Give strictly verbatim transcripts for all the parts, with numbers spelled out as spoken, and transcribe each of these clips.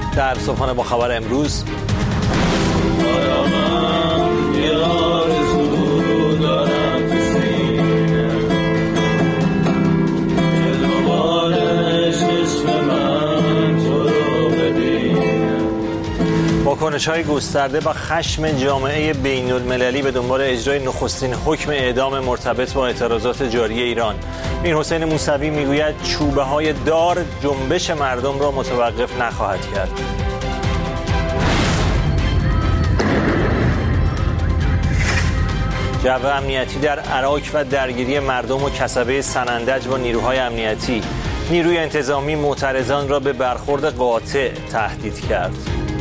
در صبحانه با خبر امروز. واکنش‌های گسترده و خشم جامعه بین‌المللی به دنبال اجرای نخستین حکم اعدام مرتبط با اعتراضات جاری ایران. میرحسین موسوی میگوید چوبه‌های دار جنبش مردم را متوقف نخواهد کرد. جو امنیتی در عراق و درگیری مردم و کسبه سنندج با نیروهای امنیتی. نیروی انتظامی معترضان را به برخورد قاطع تهدید کرد.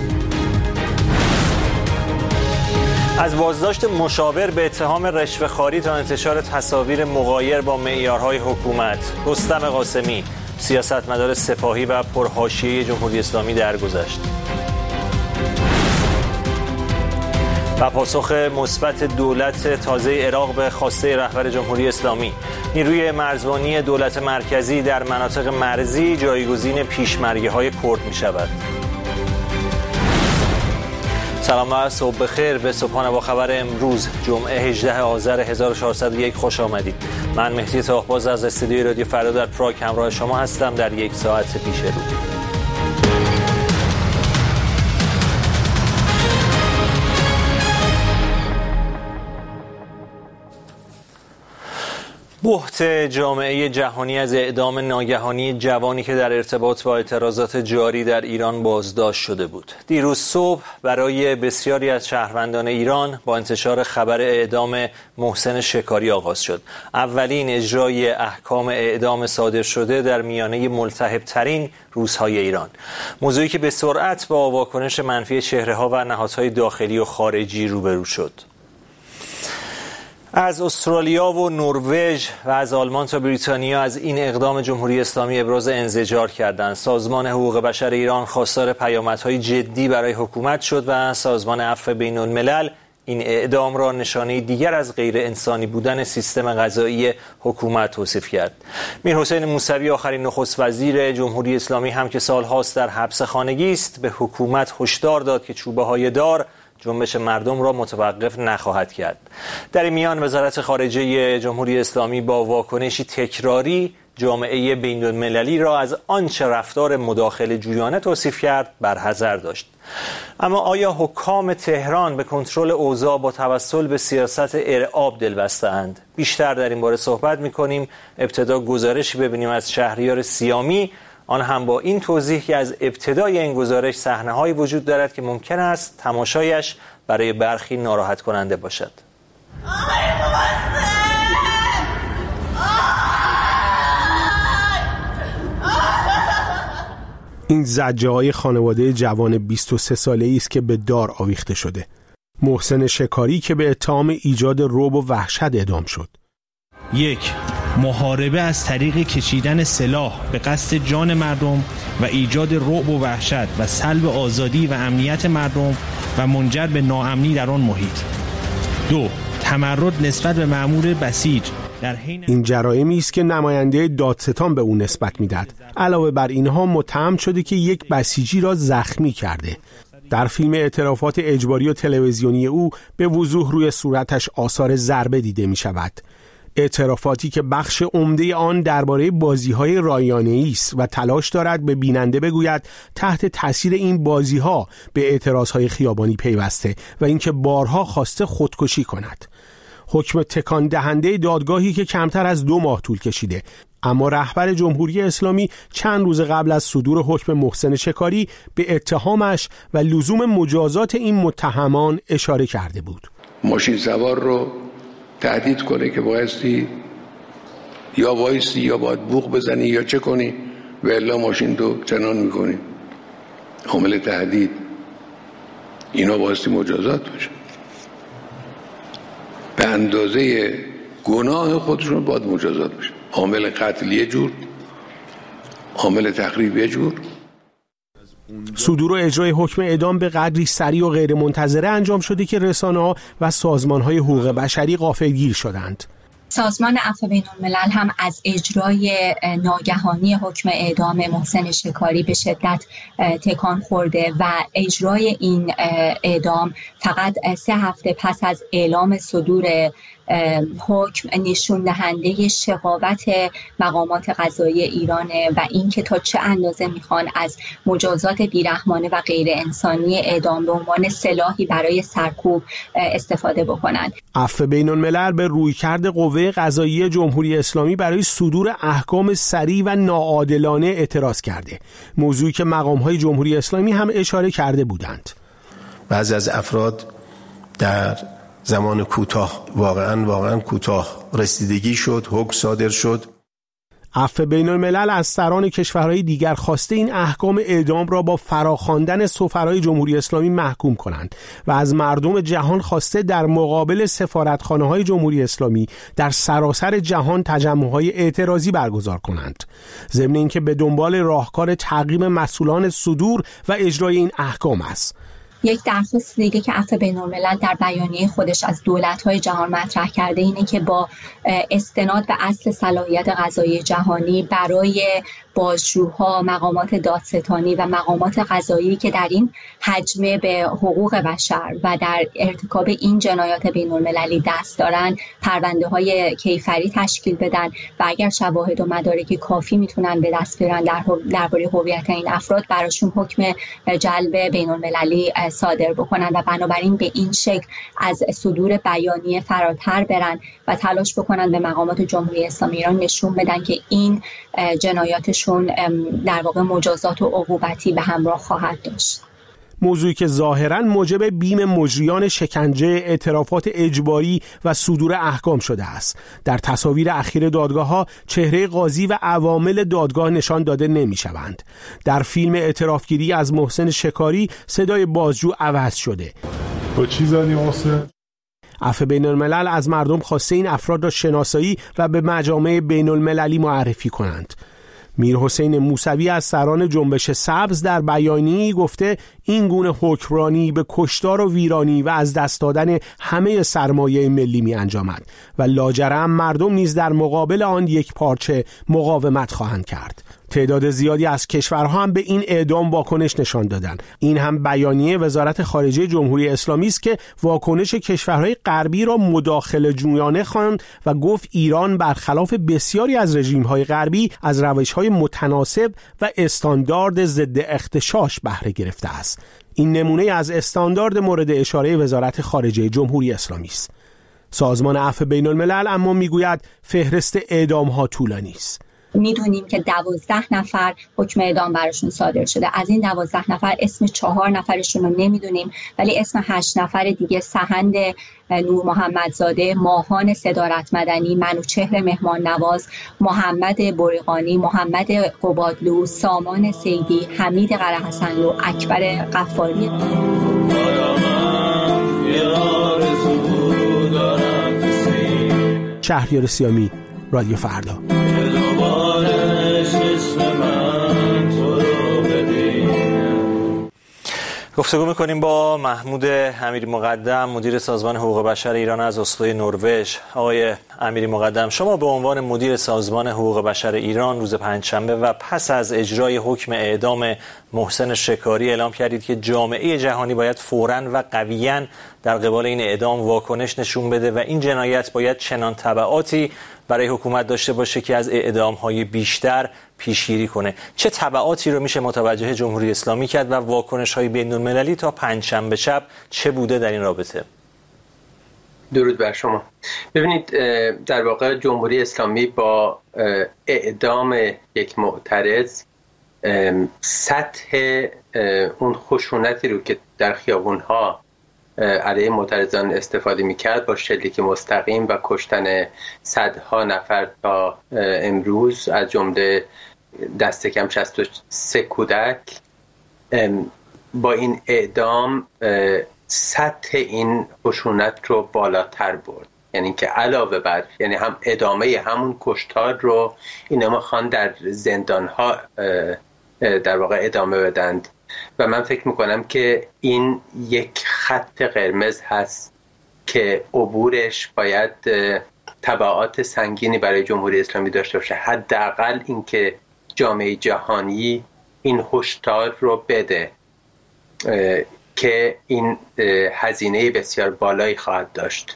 از بازداشت مشاور به اتهام رشوه‌خواری تا انتشار تصاویر مغایر با معیارهای حکومت. رستم قاسمی، سیاستمدار سپاهی و پرحاشیه جمهوری اسلامی درگذشت. و پاسخ مثبت دولت تازه عراق به خواسته رهبر جمهوری اسلامی. نیروی مرزبانی دولت مرکزی در مناطق مرزی جایگزین پیشمرگه‌های کرد می‌شود. سلام و صبح بخیر. به صبحانه با خبر امروز جمعه هجدهم آذر هزار و چهارصد و یک خوش آمدید. من مهدی طاهباز از استودیوی رادیو فردا در پراگ همراه شما هستم در یک ساعت پیش رو. بحث جامعه جهانی از اعدام ناگهانی جوانی که در ارتباط با اعتراضات جاری در ایران بازداشت شده بود. دیروز صبح برای بسیاری از شهروندان ایران با انتشار خبر اعدام محسن شکاری آغاز شد. اولین اجرای احکام اعدام صادر شده در میانه ملتهب‌ترین روزهای ایران. موضوعی که به سرعت با واکنش منفی چهره‌ها و نهادهای داخلی و خارجی روبرو شد. از استرالیا و نروژ و از آلمان تا بریتانیا از این اقدام جمهوری اسلامی ابراز انزجار کردند. سازمان حقوق بشر ایران خواستار پیامدهای جدی برای حکومت شد و سازمان عفو بین‌الملل این اعدام را نشانه دیگر از غیر انسانی بودن سیستم قضایی حکومت توصیف کرد. میرحسین موسوی، آخرین نخست وزیر جمهوری اسلامی هم که سالهاست در حبس خانگی است، به حکومت هشدار داد که چوبه‌های دار جنبش مردم را متوقف نخواهد کرد. در این میان وزارت خارجه جمهوری اسلامی با واکنشی تکراری جامعه بین‌المللی را از آنچه رفتار مداخله جویانه توصیف کرد برحذر داشت. اما آیا حکام تهران به کنترل اوضاع با توسل به سیاست ارعاب دلبسته‌اند؟ بیشتر در این باره صحبت می‌کنیم. ابتدا گزارشی ببینیم از شهریار سیامی، آن هم با این توضیح که از ابتدای این گزارش صحنه‌هایی وجود دارد که ممکن است تماشایش برای برخی ناراحت کننده باشد. این زجرهای خانواده جوان بیست و سه ساله‌ای است که به دار آویخته شده. محسن شکاری که به اتهام ایجاد رعب و وحشت اعدام شد. یک، محاربه از طریق کشیدن سلاح به قصد جان مردم و ایجاد رعب و وحشت و سلب آزادی و امنیت مردم و منجر به ناامنی در آن محیط. دو، تمرد نسبت به مأمور بسیج در حین این جرایمی است که نماینده دادستان به او نسبت میداد. علاوه بر اینها متهم شده که یک بسیجی را زخمی کرده. در فیلم اعترافات اجباری و تلویزیونی او به وضوح روی صورتش آثار ضربه دیده می شود. اعترافاتی که بخش عمده آن درباره بازی‌های رایانه‌ای است و تلاش دارد به بیننده بگوید تحت تاثیر این بازی‌ها به اعتراضهای خیابانی پیوسته و اینکه بارها خواسته خودکشی کند. حکم تکان دهنده دادگاهی که کمتر از دو ماه طول کشیده، اما رهبر جمهوری اسلامی چند روز قبل از صدور حکم محسن شکاری به اتهامش و لزوم مجازات این متهمان اشاره کرده بود. ماشین سوار رو تهدید کنه که بایستی یا وایستی یا باید بوق بزنی یا چه کنی و الا ماشین تو چنان میکنی. عامل تهدید اینا بایستی مجازات بشه. به اندازه گناه خودشون باید مجازات بشه. عامل قتل یه جور، عامل تخریب یه جور. صدور و اجرای حکم اعدام به قدری سریع و غیر منتظره انجام شده که رسانه‌ها و سازمان‌های حقوق بشری غافلگیر شدند. سازمان عفو بین‌الملل هم از اجرای ناگهانی حکم اعدام محسن شکاری به شدت تکان خورده و اجرای این اعدام فقط سه هفته پس از اعلام صدور حکم نشون دهنده شقاوت مقامات قضایی ایرانه و اینکه تا چه اندازه میخوان از مجازات بیرحمانه و غیر انسانی اعدام به عنوان سلاحی برای سرکوب استفاده بکنند. عفو بین‌الملل به رویکرد قوه قضاییه جمهوری اسلامی برای صدور احکام سریع و ناعادلانه اعتراض کرده، موضوعی که مقام‌های جمهوری اسلامی هم اشاره کرده بودند. بعضی از افراد در زمان کوتاه واقعا واقعا کوتاه رسیدگی شد، حکم صادر شد. عفو بین‌الملل از سران کشورهای دیگر خواسته این احکام اعدام را با فراخواندن سفرای جمهوری اسلامی محکوم کنند و از مردم جهان خواسته در مقابل سفارتخانه‌های جمهوری اسلامی در سراسر جهان تجمع‌های اعتراضی برگزار کنند، ضمن اینکه به دنبال راهکار تعقیب مسئولان صدور و اجرای این احکام است. یک درخواست دیگه که عفو بین‌الملل در بیانیه خودش از دولت‌های جهان مطرح کرده اینه که با استناد به اصل صلاحیت قضایی جهانی برای بازجوها، مقامات دادستانی و مقامات قضایی که در این حجمه به حقوق بشر و در ارتکاب این جنایات بین‌المللی دست دارن پرونده‌های کیفری تشکیل بدن و اگر شواهد و مدارک کافی میتونن به دست بیارن در درباره هویت این افراد براشون حکم جلب بین‌المللی صادر بکنن و بنابراین به این شکل از صدور بیانیه فراتر برن و تلاش بکنن به مقامات جمهوری اسلامی ایران نشون بدن که این جنایاتشون در واقع مجازات و عقوبتی به همراه خواهد داشت. موضوعی که ظاهراً موجب بیم مجریان شکنجه، اعترافات اجباری و صدور احکام شده است. در تصاویر اخیر دادگاه‌ها چهره قاضی و عوامل دادگاه نشان داده نمی‌شوند. در فیلم اعترافگیری از محسن شکاری صدای بازجو عوض شده. با چی زدی محسن؟ عفو بین‌الملل از مردم خواسته این افراد را شناسایی و به مجامع بین‌المللی معرفی کنند. میرحسین موسوی از سران جنبش سبز در بیانیه‌ای گفته این گونه حکمرانی به کشتار و ویرانی و از دست دادن همه سرمایه ملی می انجامد و لاجرم مردم نیز در مقابل آن یک پارچه مقاومت خواهند کرد. تعداد زیادی از کشورها هم به این اعدام واکنش نشان دادند. این هم بیانیه وزارت خارجه جمهوری اسلامی است که واکنش کشورهای غربی را مداخله جویانه خواند و گفت ایران برخلاف بسیاری از رژیم‌های غربی از روش‌های متناسب و استاندارد ضد اغتشاش بهره گرفته است. این نمونه از استاندارد مورد اشاره وزارت خارجه جمهوری اسلامی است. سازمان عفو بین‌الملل اما میگوید فهرست اعدام‌ها طولانی است. میدونیم که دوازده نفر حکم اعدام براشون صادر شده. از این دوازده نفر اسم چهار نفرشون رو نمیدونیم، ولی اسم هشت نفر دیگه سهند نور محمدزاده، ماهان صدارت مدنی، منوچهر مهمان نواز، محمد بریقانی، محمد قبادلو، سامان سیدی، حمید قرهحسنلو، اکبر غفاری. شهریار سیامی، رادیو فردا. گفتگو میکنیم با محمود امیری مقدم، مدیر سازمان حقوق بشر ایران از اسلو نروژ. آقای امیری مقدم، شما به عنوان مدیر سازمان حقوق بشر ایران روز پنجشنبه و پس از اجرای حکم اعدام محسن شکاری اعلام کردید که جامعه جهانی باید فوراً و قویاً در قبال این اعدام واکنش نشون بده و این جنایت باید چنان تبعاتی برای حکومت داشته باشه که از اعدام‌های بیشتر پیشگیری کنه. چه تبعاتی رو میشه متوجه جمهوری اسلامی کرد و واکنش‌های بین‌المللی تا پنجشنبه شب چه بوده در این رابطه؟ درود بر شما. ببینید، در واقع جمهوری اسلامی با اعدام یک معترض سطح اون خشونتی رو که در خیابون‌ها علیه معترضان استفاده می‌کرد با شلیک مستقیم و کشتن صدها نفر تا امروز از جمله دست کم شصت و سه کودک، با این اعدام سطح این خشونت رو بالاتر برد. یعنی که علاوه بر یعنی هم ادامه همون کشتار رو اینا خواهند در زندان‌ها در واقع ادامه بدند و من فکر میکنم که این یک خط قرمز هست که عبورش باید تبعات سنگینی برای جمهوری اسلامی داشته باشه. حداقل اینکه جامعه جهانی این هشدار رو بده که این هزینه بسیار بالایی خواهد داشت.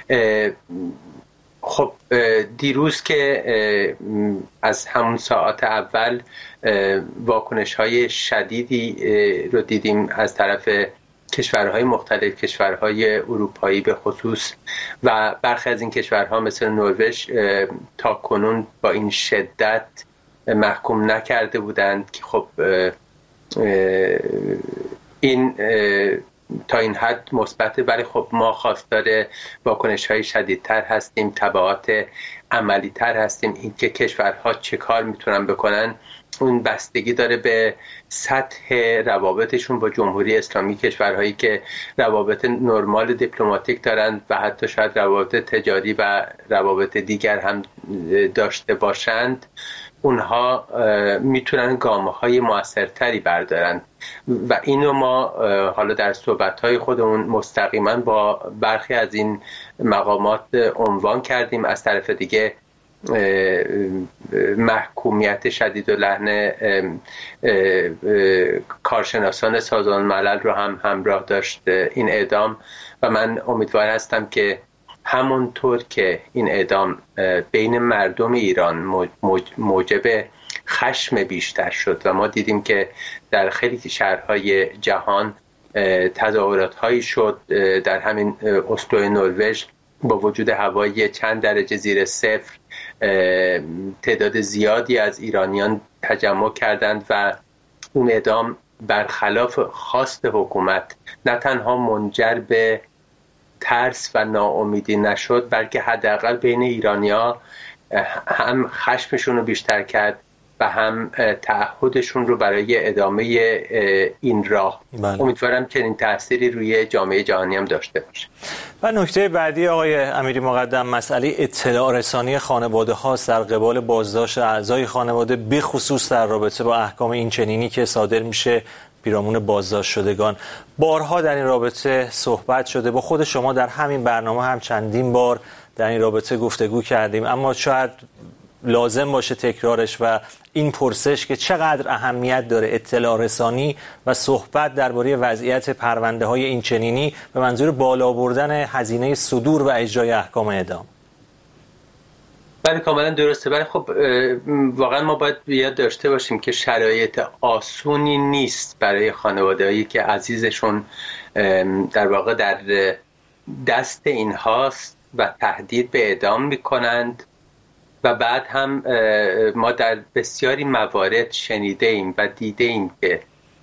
خب دیروز که از همون ساعات اول واکنش‌های شدیدی رو دیدیم از طرف کشورهای مختلف، کشورهای اروپایی به خصوص، و برخی از این کشورها مثل نروژ تا کنون با این شدت محکوم نکرده بودند که خب این تا این حد مثبته، ولی خب ما خواستار واکنش‌های شدیدتر هستیم، تبعات عملی‌تر هستیم. این که کشورها چه کار میتونن بکنن اون بستگی داره به سطح روابطشون با جمهوری اسلامی. کشورهایی که روابط نرمال دیپلماتیک دارند و حتی شاید روابط تجاری و روابط دیگر هم داشته باشند، اونها میتونن گام‌های موثرتری بردارن و اینو ما حالا در صحبت‌های خودمون مستقیما با برخی از این مقامات عنوان کردیم. از طرف دیگه محکومیت شدید و لحن کارشناسان سازمان ملل رو هم همراه داشت این اعدام، و من امیدوار هستم که همونطور که این اعدام بین مردم ایران موجب خشم بیشتر شد و ما دیدیم که در خیلی شهرهای جهان تظاهرات هایی شد، در همین اسلو نروژ با وجود هوای چند درجه زیر صفر تعداد زیادی از ایرانیان تجمع کردند و اون اعدام برخلاف خواست حکومت نه تنها منجر به ترس و ناامیدی نشد، بلکه حداقل بین ایرانی‌ها هم خشمشون رو بیشتر کرد و هم تعهدشون رو برای ادامه این راه. بله. امیدوارم که این تأثیری روی جامعه جهانی هم داشته باشه. و نکته بعدی آقای امیری مقدم مسئله اطلاع رسانی خانواده هاست در قبال بازداشت اعضای خانواده، به خصوص در رابطه با احکام این چنینی که صادر میشه پیرامون بازداشت شدگان. بارها در این رابطه صحبت شده، با خود شما در همین برنامه هم چندین بار در این رابطه گفتگو کردیم، اما شاید لازم باشه تکرارش و این پرسش که چقدر اهمیت داره اطلاع رسانی و صحبت درباره وضعیت پرونده های این چنینی به منظور بالا بردن هزینه صدور و اجرای احکام اعدام. بله کاملا درسته، ولی خب واقعا ما باید یاد داشته باشیم که شرایط آسونی نیست برای خانواده‌هایی که عزیزشون در واقع در دست اینهاست و تهدید به اعدام میکنند و بعد هم ما در بسیاری موارد شنیده ایم و دیده ایم که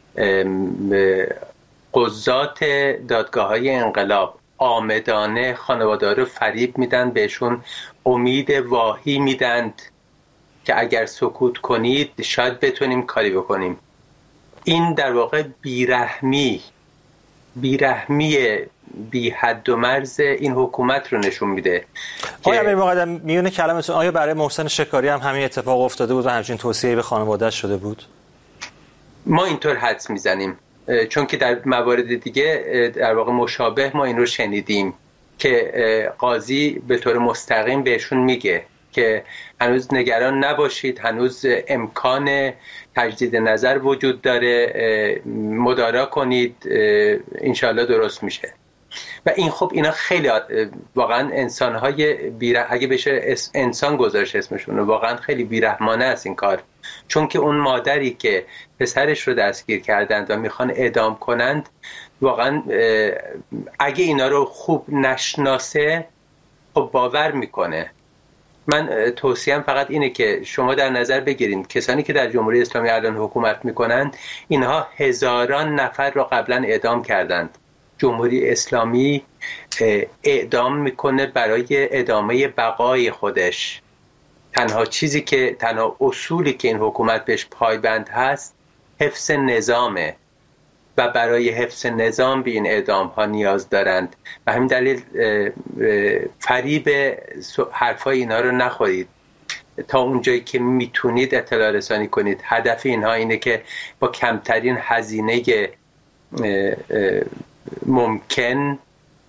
قضات دادگاه‌های انقلاب آمدانه خانواده رو فریب میدن، بهشون امید واهی میدند که اگر سکوت کنید شاید بتونیم کاری بکنیم. این در واقع بیرحمی بیرحمی بی حد و مرز این حکومت رو نشون میده. آیا امیر مقدم میونه کلامتون، آیا برای محسن شکاری هم همین اتفاق افتاده بود و همچین توصیه به خانواده شده بود؟ ما اینطور حدس میزنیم، چون که در موارد دیگه در واقع مشابه ما این رو شنیدیم که قاضی به طور مستقیم بهشون میگه که هنوز نگران نباشید، هنوز امکان تجدید نظر وجود داره، مدارا کنید، انشالله درست میشه. و این خب اینا خیلی واقعا انسان‌های بیره، اگه بشه انسان گذاشت اسمشون، واقعا خیلی بیرحمانه است این کار، چون که اون مادری که پسرش رو دستگیر کردند و میخوان اعدام کنند واقعا اگه اینا رو خوب نشناسه خب باور میکنه. من توصیهم فقط اینه که شما در نظر بگیرید کسانی که در جمهوری اسلامی الان حکومت میکنند اینها هزاران نفر رو قبلا اعدام کردند. جمهوری اسلامی اعدام میکنه برای ادامه بقای خودش. تنها چیزی که تنها اصولی که این حکومت بهش پایبند هست حفظ نظامه و برای حفظ نظام به این اعدام ها نیاز دارند و همین دلیل فریب حرفای اینا رو نخورید. تا اونجایی که میتونید اطلاع رسانی کنید. هدف اینها اینه که با کمترین هزینه ممکن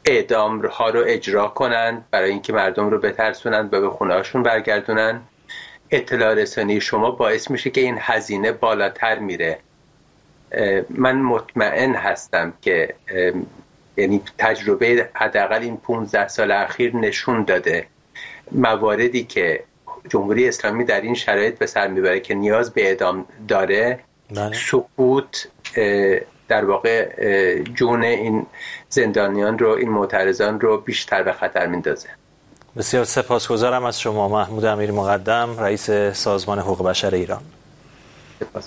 اعدام ها رو اجرا کنند برای اینکه مردم رو بترسونند و به خونه هاشون برگردونن. اطلاع رسانی شما باعث میشه که این هزینه بالاتر میره. من مطمئن هستم که یعنی تجربه حداقل این پانزده سال اخیر نشون داده مواردی که جمهوری اسلامی در این شرایط به سر میبره که نیاز به اعدام داره، سقوط در واقع جون این زندانیان رو، این معترضان رو بیشتر به خطر میندازه. بسیار سپاسگزارم از شما محمود امیری مقدم، رئیس سازمان حقوق بشر ایران. سپاس.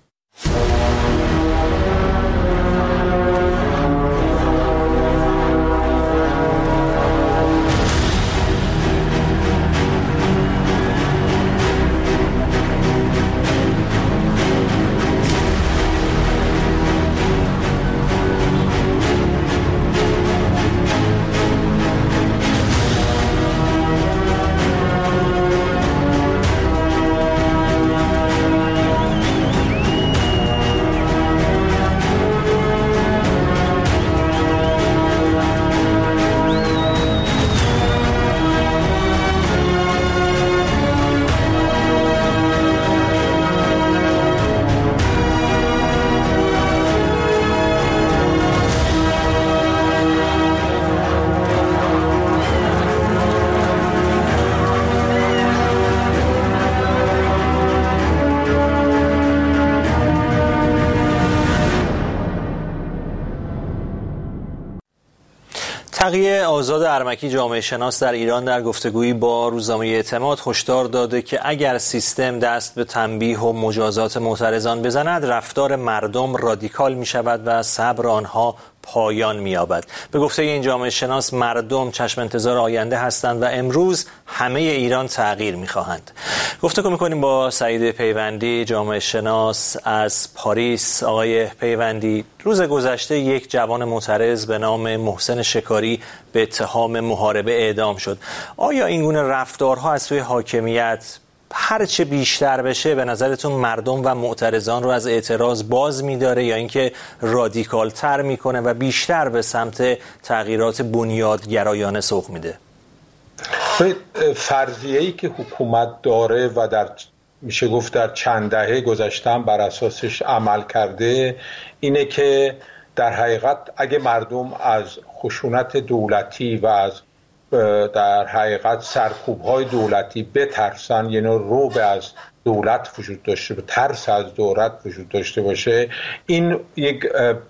تقی آزاد ارمکی جامعه شناس در ایران در گفتگویی با روزنامه اعتماد هشدار داده که اگر سیستم دست به تنبیه و مجازات معترضان بزند، رفتار مردم رادیکال می شود و صبر آنها پایان می‌یابد. به گفته این جامعه شناس، مردم چشم انتظار آینده هستند و امروز همه ایران تغییر می‌خواهند. گفتگو می‌کنیم با سعید پیوندی، جامعه شناس از پاریس. آقای پیوندی، روز گذشته یک جوان معترض به نام محسن شکاری به اتهام محاربه اعدام شد. آیا این گونه رفتارها از سوی حاکمیت هر چه بیشتر بشه به نظرتون مردم و معترضان رو از اعتراض باز می‌داره یا اینکه رادیکال تر میکنه و بیشتر به سمت تغییرات بنیادگرایانه سوق میده؟ فرضیه‌ای که حکومت داره و در میشه گفت در چند دهه گذشته هم بر اساسش عمل کرده اینه که در حقیقت اگه مردم از خشونت دولتی و از در حقیقت سرکوب‌های دولتی بترسن، یعنی رعب از دولت وجود داشته باشه، ترس از دولت وجود داشته باشه، این یک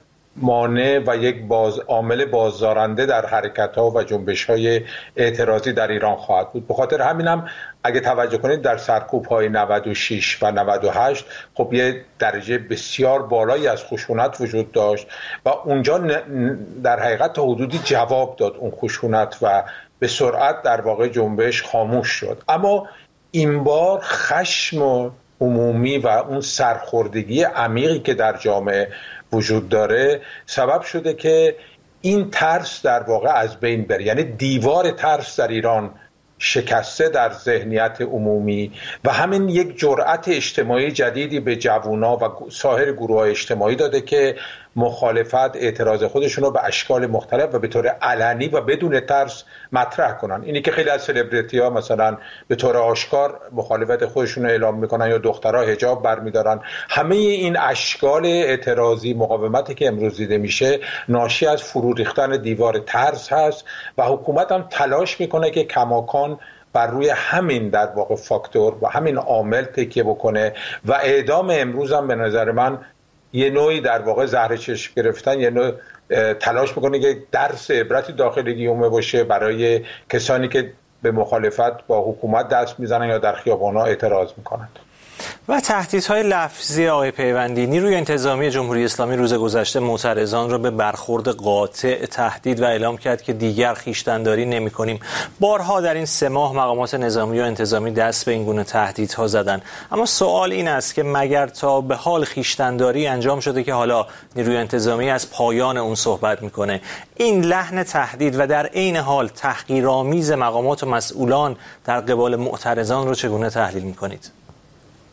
مانع و یک باز عامل بازدارنده در حرکت‌ها و جنبش‌های اعتراضی در ایران خواهد بود. به خاطر همینم اگه توجه کنید در سرکوب‌های نود و شش و نود و هشت خب یه درجه بسیار بالایی از خشونت وجود داشت و اونجا در حقیقت تا حدودی جواب داد اون خشونت و به سرعت در واقع جنبش خاموش شد. اما این بار خشم عمومی و اون سرخوردگی عمیقی که در جامعه وجود داره سبب شده که این ترس در واقع از بین بره. یعنی دیوار ترس در ایران شکسته در ذهنیت عمومی و همین یک جرأت اجتماعی جدیدی به جوونا و سایر گروه‌های اجتماعی داده که مخالفت، اعتراض خودشون رو به اشکال مختلف و به طور علنی و بدون ترس مطرح کنن. اینی که خیلی از سلبریتی ها مثلا به طور آشکار مخالفت خودشون رو اعلام میکنن یا دخترها حجاب برمیدارن. همه این اشکال اعتراضی، مقاومتی که امروز دیده میشه ناشی از فرو ریختن دیوار ترس هست و حکومت هم تلاش میکنه که کماکان بر روی همین در واقع فاکتور و همین عامل تکیه بکنه و اعدام امروز هم به نظر من یه نوعی در واقع زهر چشم گرفتن، یه نوع تلاش میکنه که درس عبرتی داخل گیومه باشه برای کسانی که به مخالفت با حکومت دست میزنن یا در خیابان‌ها اعتراض میکنند. و تهدیدهای لفظی آقای پیوندی، نیروی انتظامی جمهوری اسلامی روز گذشته معترضان را به برخورد قاطع تهدید و اعلام کرد که دیگر خویشتن‌داری نمی‌کنیم. بارها در این سه ماه مقامات نظامی و انتظامی دست به این گونه تهدیدها زدند. اما سوال این است که مگر تا به حال خویشتن‌داری انجام شده که حالا نیروی انتظامی از پایان اون صحبت می‌کنه؟ این لحن تهدید و در عین حال تحقیرآمیز مقامات و مسئولان در قبال معترضان رو چگونه تحلیل می‌کنید؟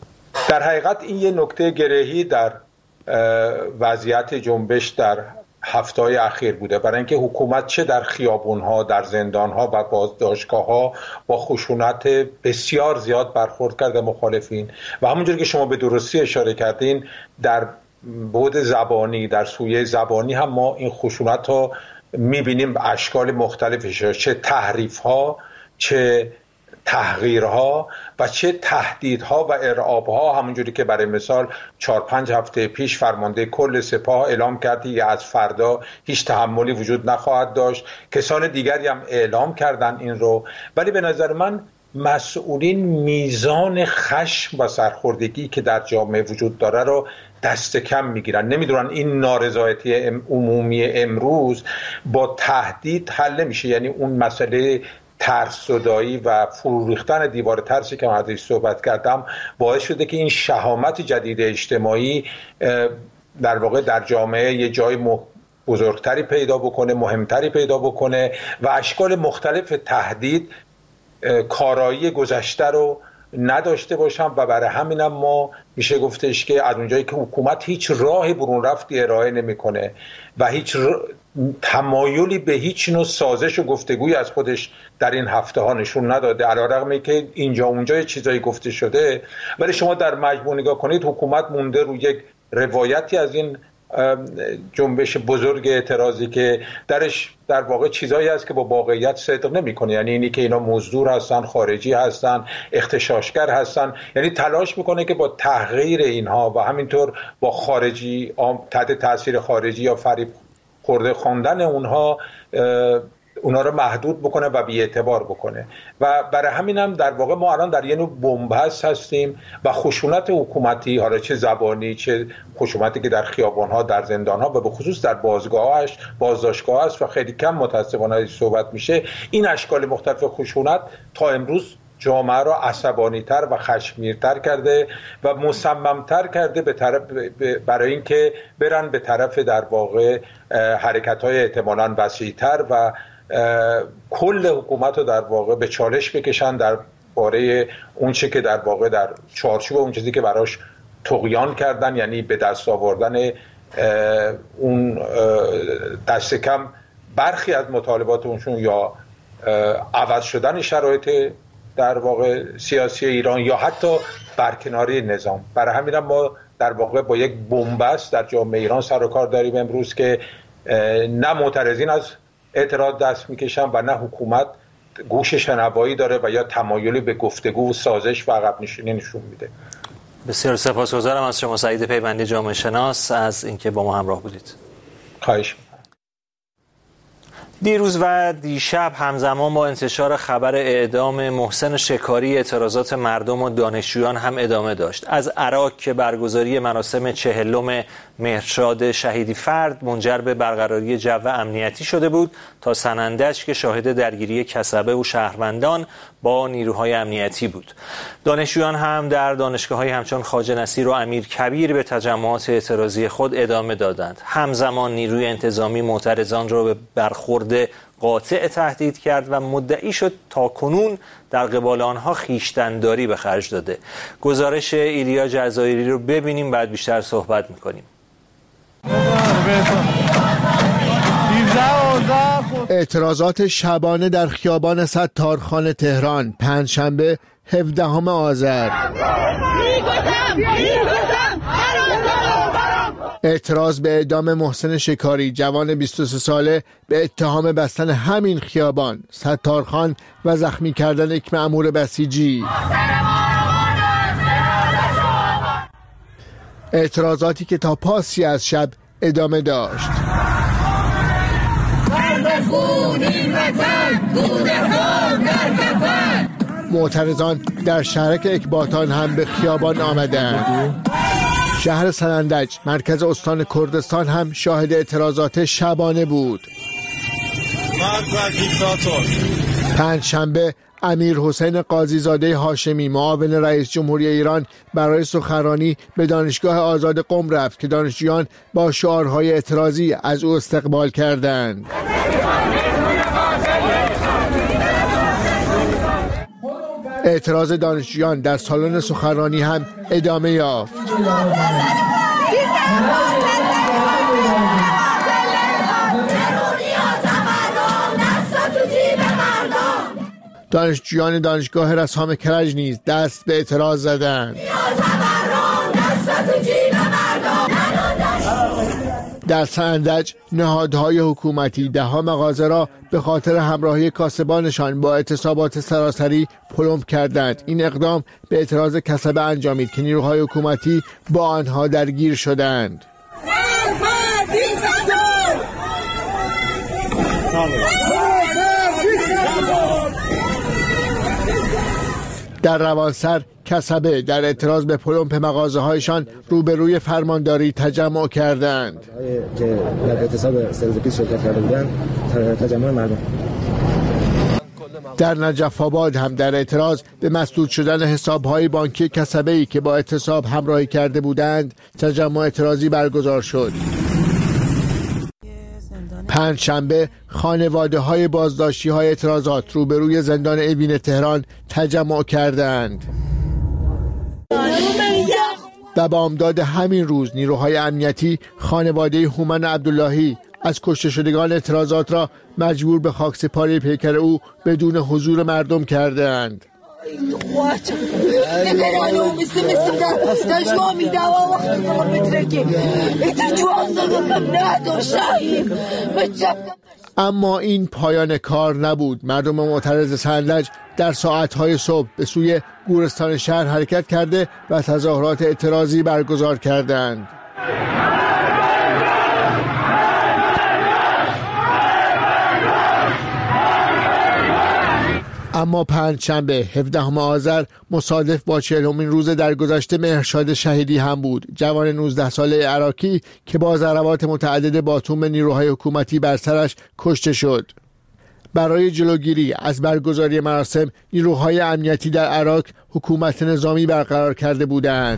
در حقیقت این یه نکته گرهی در وضعیت جنبش در هفته‌های اخیر بوده، برای اینکه حکومت چه در خیابون‌ها، در زندان‌ها و بازداشتگاه‌ها با خشونت بسیار زیاد برخورد کرده مخالفین و همونجوری که شما به درستی اشاره کردین در بعد زبانی، در سویه زبانی هم ما این خشونت ها می‌بینیم اشکال مختلفش، چه تحریف‌ها، چه تحقیرها و چه تهدیدها و ارعابها. همونجوری که برای مثال چهار پنج هفته پیش فرمانده کل سپاه اعلام کردی یا از فردا هیچ تحملی وجود نخواهد داشت. کسان دیگری هم اعلام کردن این رو. ولی به نظر من مسئولین میزان خشم و سرخوردگی که در جامعه وجود داره رو دست کم میگیرن. نمیدونن این نارضایتی عمومی امروز با تهدید حل نمیشه. یعنی اون مسئله ترس زدایی و فرو ریختن دیوار ترسی که من ازش صحبت کردم باعث شده که این شهامت جدید اجتماعی در واقع در جامعه یه جای بزرگتری پیدا بکنه، مهمتری پیدا بکنه و اشکال مختلف تهدید کارایی گذشته رو نداشته باشم و برای همینم ما میشه گفتش که از اونجایی که حکومت هیچ راه برون رفتی ارائه نمیکنه و هیچ ر... تمایلی به هیچ نوع سازش و گفتگوی از خودش در این هفته ها نشون نداده، علیرغم که اینجا اونجا چیزایی گفته شده، ولی شما در مجموع نگاه کنید حکومت مونده روی یک روایتی از این جنبش بزرگ اعتراضی که درش در واقع چیزایی هست که با واقعیت صدق نمیکنه. یعنی اینی که اینا مزدور هستن، خارجی هستن، اغتشاشگر هستن. یعنی تلاش میکنه که با تحقیر اینها و همینطور با خارجی تحت تاثیر خارجی یا فریب خورده خواندن اونها اونا رو محدود بکنه و بی‌اعتبار بکنه و برای همین هم در واقع ما الان در یه نوع بن‌بست هستیم و خشونت حکومتی، حالا چه زبانی چه خشونتی که در خیابان‌ها، در زندان‌ها و به خصوص در بازگاه‌هاش بازداشتگاه است و خیلی کم متأسفانه صحبت میشه، این اشکال مختلف خشونت تا امروز جامعه را عصبانی‌تر و خشمگین‌تر کرده و مصمم‌تر کرده به طرف برای اینکه برن به طرف در واقع حرکت‌های احتمالاً وسیع‌تر و کل حکومت رو در واقع به چالش بکشن در باره اون چه که در واقع در چارچوب اون چیزی که براش طغیان کردن، یعنی به دست آوردن اون دست کم برخی از مطالباتشون یا عوض شدن شرایط در واقع سیاسی ایران یا حتی برکناری نظام. برای همین ما در واقع با یک بن‌بست در جامعه ایران سر و کار داریم امروز که نه معترضین از اعتراض دست میکشن و نه حکومت گوش شنوایی داره و یا تمایلی به گفتگو و سازش و عقب نشینی نشون میده. بسیار سپاسگزارم از شما سعید پیوندی جامعه شناس از اینکه با ما همراه بودید. خواهش. دیروز و دیشب همزمان با انتشار خبر اعدام محسن شکاری اعتراضات مردم و دانشجویان هم ادامه داشت. از عراق که برگزاری مراسم چهلم مهرشاد شهیدی فرد منجر به برقراری جو امنیتی شده بود تا سنندج که شاهد درگیری کسبه و شهروندان با نیروهای امنیتی بود. دانشجویان هم در دانشگاه‌های همچون خواجه نصیر و امیر کبیر به تجمعات اعتراضی خود ادامه دادند. همزمان نیروی انتظامی معترضان را به برخورد قاطع تهدید کرد و مدعی شد تا کنون در قبال آنها خویشتن‌داری به خرج داده. گزارش ایلیا جزایری رو ببینیم بعد بیشتر صحبت می‌کنیم. اعتراضات شبانه در خیابان ستارخان تهران پنجشنبه هفدهم آذر. اعتراض به اعدام محسن شکاری جوان بیست و سه ساله به اتهام بستن همین خیابان ستارخان و زخمی کردن یک مأمور بسیجی. اعتراضاتی که تا پاسی از شب ادامه داشت. معترضان در شهرک اکباتان هم به خیابان آمدند. شهر سنندج مرکز استان کردستان هم شاهد اعتراضات شبانه بود. پنجشنبه امیر حسین قاضی زاده هاشمی معاون رئیس جمهوری ایران برای سخنرانی به دانشگاه آزاد قم رفت که دانشجویان با شعارهای اعتراضی از او استقبال کردند. اعتراض دانشجویان در سالن سخنرانی هم ادامه یافت. دانشجویان دانشگاه رسام کرج نیز دست به اعتراض زدند. در سندج نهادهای حکومتی ده‌ها مغازه را به خاطر همراهی کاسبانشان با اعتصابات سراسری پلمپ کردند. این اقدام به اعتراض کسبه انجامید که نیروهای حکومتی با آنها درگیر شدند. در روانسر کسبه در اعتراض به پلمپ مغازه‌هایشان روبروی فرمانداری تجمع کردند. که در اعتصاب سه روز پیش شرکت کرده بودند تجمع مردم. در نجف آباد هم در اعتراض به مسدود شدن حساب‌های بانکی کسبه‌ای که با اعتصاب همراهی کرده بودند تجمع اعتراضی برگزار شد. پنجشنبه خانواده‌های بازداشتی‌های اعتراضات روبروی زندان اوین تهران تجمع کردند. و بامداد همین روز نیروهای امنیتی خانواده هومن عبداللهی از کشته شدگان اعتراضات را مجبور به خاکسپاری پیکر او بدون حضور مردم کردند. اما این پایان کار نبود. مردم معترض سندج در ساعتهای صبح به سوی گورستان شهر حرکت کرده و تظاهرات اعتراضی برگزار کردند. اما پنجشنبه هفدهم آذر مصادف با چهلمین روز درگذشت مهرشاد شهیدی هم بود. جوان نوزده ساله عراقی که با ضربات متعدد باتوم نیروهای حکومتی بر سرش کشته شد. برای جلوگیری از برگزاری مراسم نیروهای امنیتی در عراق حکومت نظامی برقرار کرده بودند.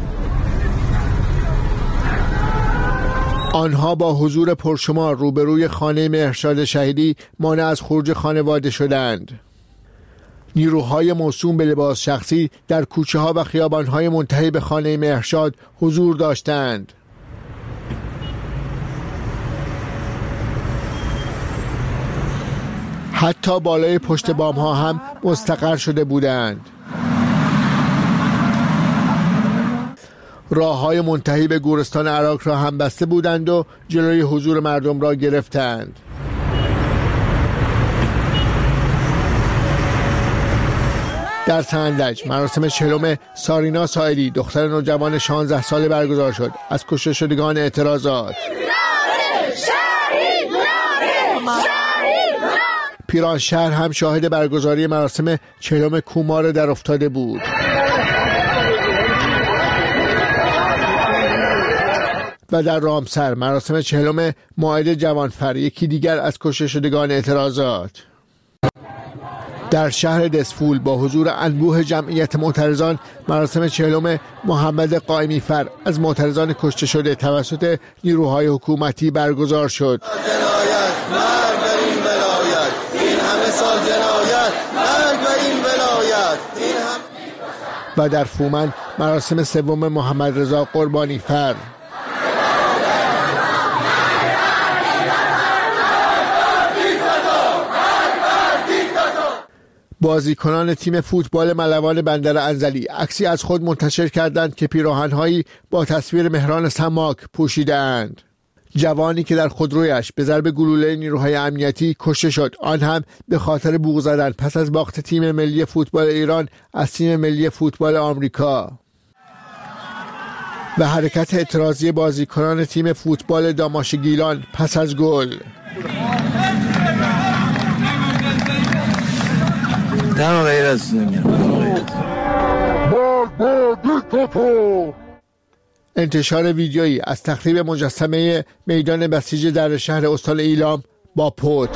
آنها با حضور پرشمار روبروی خانه مهرشاد شهیدی مانع از خروج خانواده شدند. نیروهای موسوم به لباس شخصی در کوچه ها و خیابان های منتهی به خانه مهرشاد حضور داشتند. حتی بالای پشت بام ها هم مستقر شده بودند. راه های منتهی به گورستان عراق را هم بسته بودند و جلوی حضور مردم را گرفتند. در سندج مراسم چهلم سارینا سائلی دختر نوجوان شانزده ساله برگزار شد. از کشته شدگان اعتراضات پیران شهر هم شاهد برگزاری مراسم چهلم کومار در افتاده بود. و در رامسر مراسم چهلم مائد جوانفر، یکی دیگر از کشته شدگان اعتراضات. در شهر دسفول با حضور انبوه جمعیت معترضان مراسم چهلم محمد قائمی فر از معترضان کشته شده توسط نیروهای حکومتی برگزار شد. جنایت مرگ بر این ولایت، این همه سال جنایت مرگ بر این ولایت، این هم... و در فومن مراسم سوم محمد رضا قربانی فر. بازیکنان تیم فوتبال ملوان بندر انزلی عکسی از خود منتشر کردند که پیراهن‌هایی با تصویر مهران سماک پوشیده‌اند. جوانی که در خودرویش به ضرب گلوله نیروهای امنیتی کشته شد، آن هم به خاطر بوق زدن پس از باخت تیم ملی فوتبال ایران از تیم ملی فوتبال آمریکا. و حرکت اعتراضی بازیکنان تیم فوتبال داماشگیلان پس از گل. در غیر از انتشار ویدیویی از تخریب مجسمه میدان بسیج در شهر استان ایلام با پوت.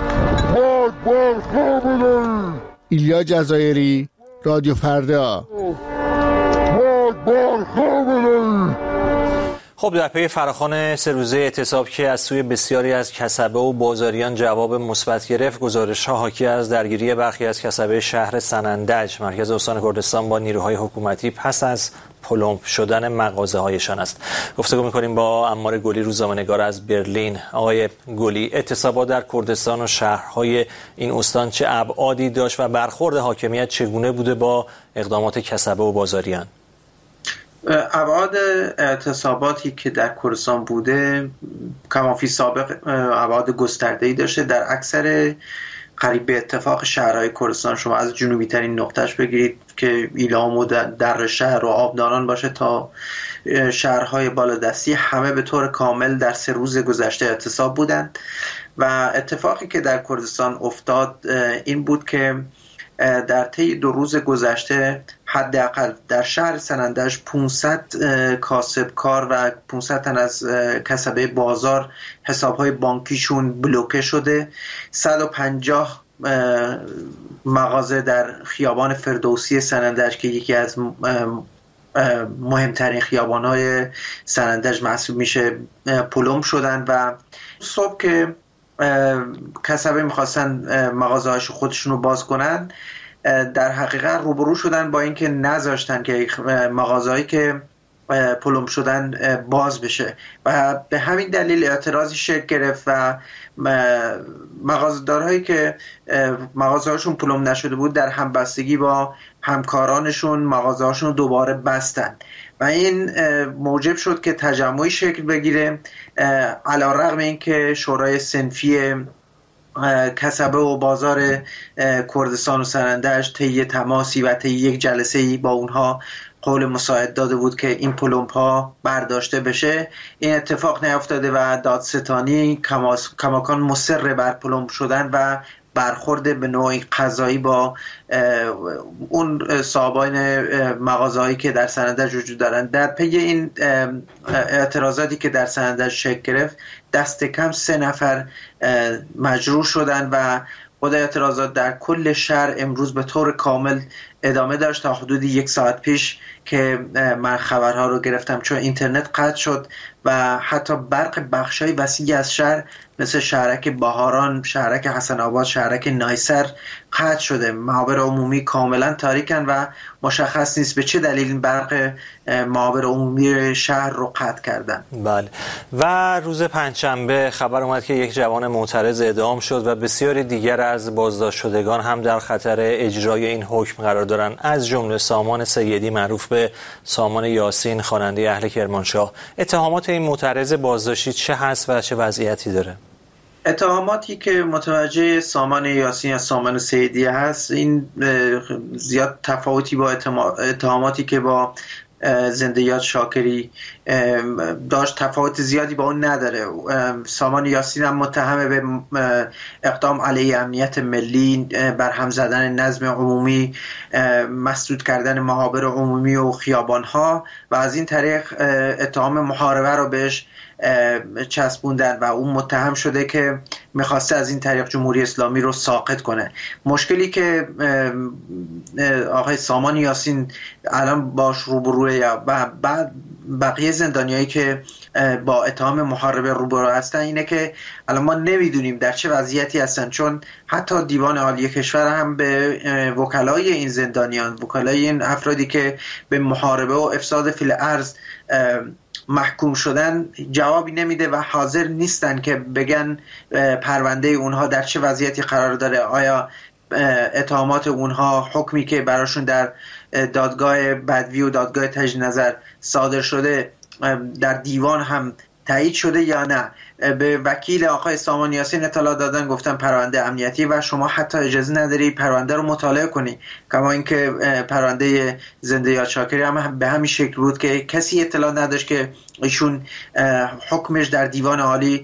ایلیا جزایری، رادیو فردا. خب در پی فراخوان سه روزه اعتصاب که از سوی بسیاری از کسبه و بازاریان جواب مثبت گرفت، گزارش‌ها حاکی از درگیری برخی از کسبه شهر سنندج مرکز استان کردستان با نیروهای حکومتی پس از پلمپ شدن مغازه‌هایشان است. گفتگو می‌کنیم با عمار گلی، روزنامه‌نگار از برلین. آقای گلی، اعتصابات در کردستان و شهرهای این استان چه ابعادی داشت و برخورد حاکمیت چگونه بوده با اقدامات کسبه و بازاریان؟ ابعاد اعتصاباتی که در کردستان بوده کمافی سابق ابعاد گسترده‌ای داشته. در اکثر قریب به اتفاق شهرهای کردستان، شما از جنوبی ترین نقطهش بگیرید که ایلام و در شهر و آبداران باشه تا شهرهای بالادستی، همه به طور کامل در سه روز گذشته اعتصاب بودند و اتفاقی که در کردستان افتاد این بود که در طی دو روز گذشته حداقل در شهر سنندج پانصد کاسبکار و پانصد تن از کسبه بازار حساب‌های بانکیشون بلوکه شده. صد و پنجاه مغازه در خیابان فردوسی سنندج که یکی از مهمترین خیابان‌های سنندج محسوب میشه پلمپ شدن و صبح که کسبه میخواستن مغازه‌هاش خودشون رو باز کنن، در حقیقت روبرو شدن با اینکه نذاشتن که مغازه‌هایی که پلمپ شدن باز بشه و به همین دلیل اعتراضی شکل گرفت و مغازه‌دارهایی که مغازه‌هاشون پلمپ نشده بود در همبستگی با همکارانشون مغازه‌هاشون دوباره بستن و این موجب شد که تجمعی شکل بگیره، علی‌رغم اینکه شورای صنفی کسبه و بازار کردستان و سنندج طی تماسی و طی یک جلسه‌ای با اونها قول مساعد داده بود که این پلمپ ها برداشته بشه. این اتفاق نیفتاده و دادستانی کماکان مصر بر پلمپ شدن و برخورد به نوعی قضایی با اون صاحبان مغازه‌هایی که در سنندج وجود دارند. در پی این اعتراضاتی که در سنندج شکل گرفت، دست کم سه نفر مجروح شدند و خود اعتراضات در کل شهر امروز به طور کامل ادامه داشت تا حدود یک ساعت پیش که من خبرها رو گرفتم، چون اینترنت قطع شد و حتی برق بخشای وسیعی از شهر مثل شهرک بهاران، شهرک حسن آباد، شهرک نایسر قطع شده. محاور عمومی کاملا تاریکن و مشخص نیست به چه دلیل این برق محاور عمومی شهر رو قطع کردن. بله. و روز پنجشنبه خبر اومد که یک جوان معترض اعدام شد و بسیاری دیگر از بازداشت شدگان هم در خطر اجرای این حکم قرار دارن، از جمله سامان سیدی معروف به سامان یاسین، خواننده اهل کرمانشاه. اتهامات این معترض بازداشتی چه هست و چه وضعیتی داره؟ اتهاماتی که متوجه سامان یاسین یا سامان سیدی هست این زیاد تفاوتی با اتهاماتی که با زنده‌یاد شاکری داشت تفاوت زیادی با اون نداره. سامان یاسین هم متهم به اقدام علیه امنیت ملی، برهم زدن نظم عمومی، مسدود کردن محاور عمومی و خیابان‌ها و از این طریق اتهام محاربه رو بهش چسبوندن و اون متهم شده که میخواسته از این طریق جمهوری اسلامی رو ساقط کنه. مشکلی که آقای سامان یاسین الان باش روبروه و بعد بقیه زندانیایی که با اتهام محاربه روبرو هستن اینه که الان ما نمیدونیم در چه وضعیتی هستن، چون حتی دیوان عالی کشور هم به وکلای این زندانیان، وکلای این افرادی که به محاربه و افساد فی الارض محکوم شدن جوابی نمیده و حاضر نیستن که بگن پرونده اونها در چه وضعیتی قرار داره. آیا اتهامات اونها، حکمی که براشون در دادگاه بدوی و دادگاه تجدید نظر صادر شده در دیوان هم تایید شده یا نه؟ به وکیل آقای سامان یاسین اطلاع دادن، گفتن پرونده امنیتی و شما حتی اجازه نداری پرونده رو مطالعه کنی. کما اینکه پرونده زنده‌یاد شاکری هم به همین شکل بود که کسی اطلاع نداشت که ایشون حکمش در دیوان عالی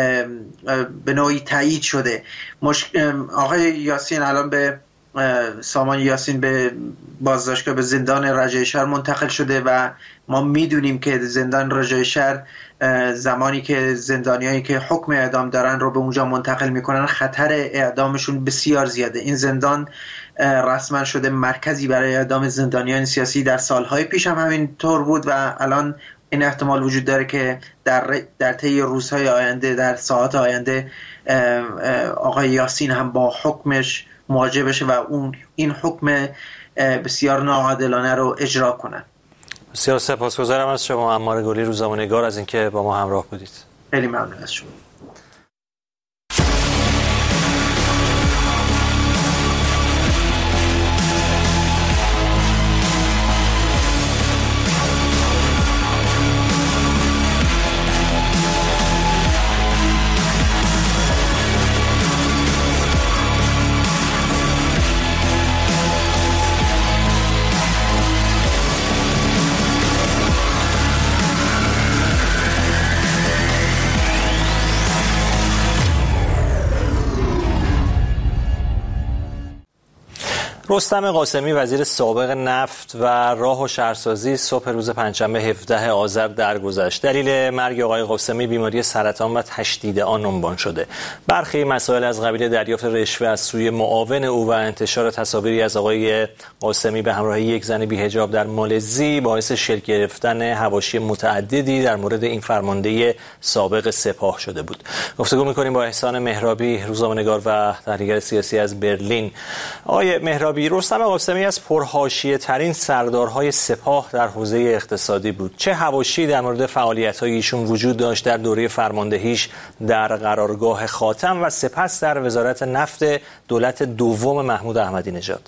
به نوعی تایید شده. مش... آقای یاسین الان به سامان یاسین به بازداشتگاه به زندان رجای شهر منتقل شده و ما میدونیم که زندان رجای شهر زمانی که زندانیایی که حکم اعدام دارن رو به اونجا منتقل میکنن خطر اعدامشون بسیار زیاده. این زندان رسما شده مرکزی برای اعدام زندانیان سیاسی، در سالهای پیش هم همین طور بود و الان این احتمال وجود داره که در در طی روزهای آینده، در ساعات آینده آقای یاسین هم با حکمش مواجه بشه و اون این حکم بسیار ناعادلانه رو اجرا کنن. بسیار سپاسگزارم از شما عمار گلی، روزنامه‌نگار، از اینکه با ما همراه بودید. خیلی ممنون از شما. رستم قاسمی وزیر سابق نفت و راه و شهرسازی صبح روز پنجشنبه هفدهم آذر درگذشت. دلیل مرگ آقای قاسمی بیماری سرطان و تشدید آن عنوان شده. برخی مسائل از قبیل دریافت رشوه از سوی معاون او و انتشار تصاویری از آقای قاسمی به همراه یک زن بی‌حجاب در مالزی باعث شکل گرفتن حواشی متعددی در مورد این فرمانده سابق سپاه شده بود. گفتگو می‌کنیم با احسان مهرابی، روزنامه‌نگار و تحلیلگر سیاسی از برلین. آقای مهرابی، رستم قاسمی از پرحاشیه ترین سردارهای سپاه در حوزه اقتصادی بود. چه حواشی در مورد فعالیت‌های ایشون وجود داشت در دوره فرماندهیش در قرارگاه خاتم و سپس در وزارت نفت دولت دوم محمود احمدی نژاد؟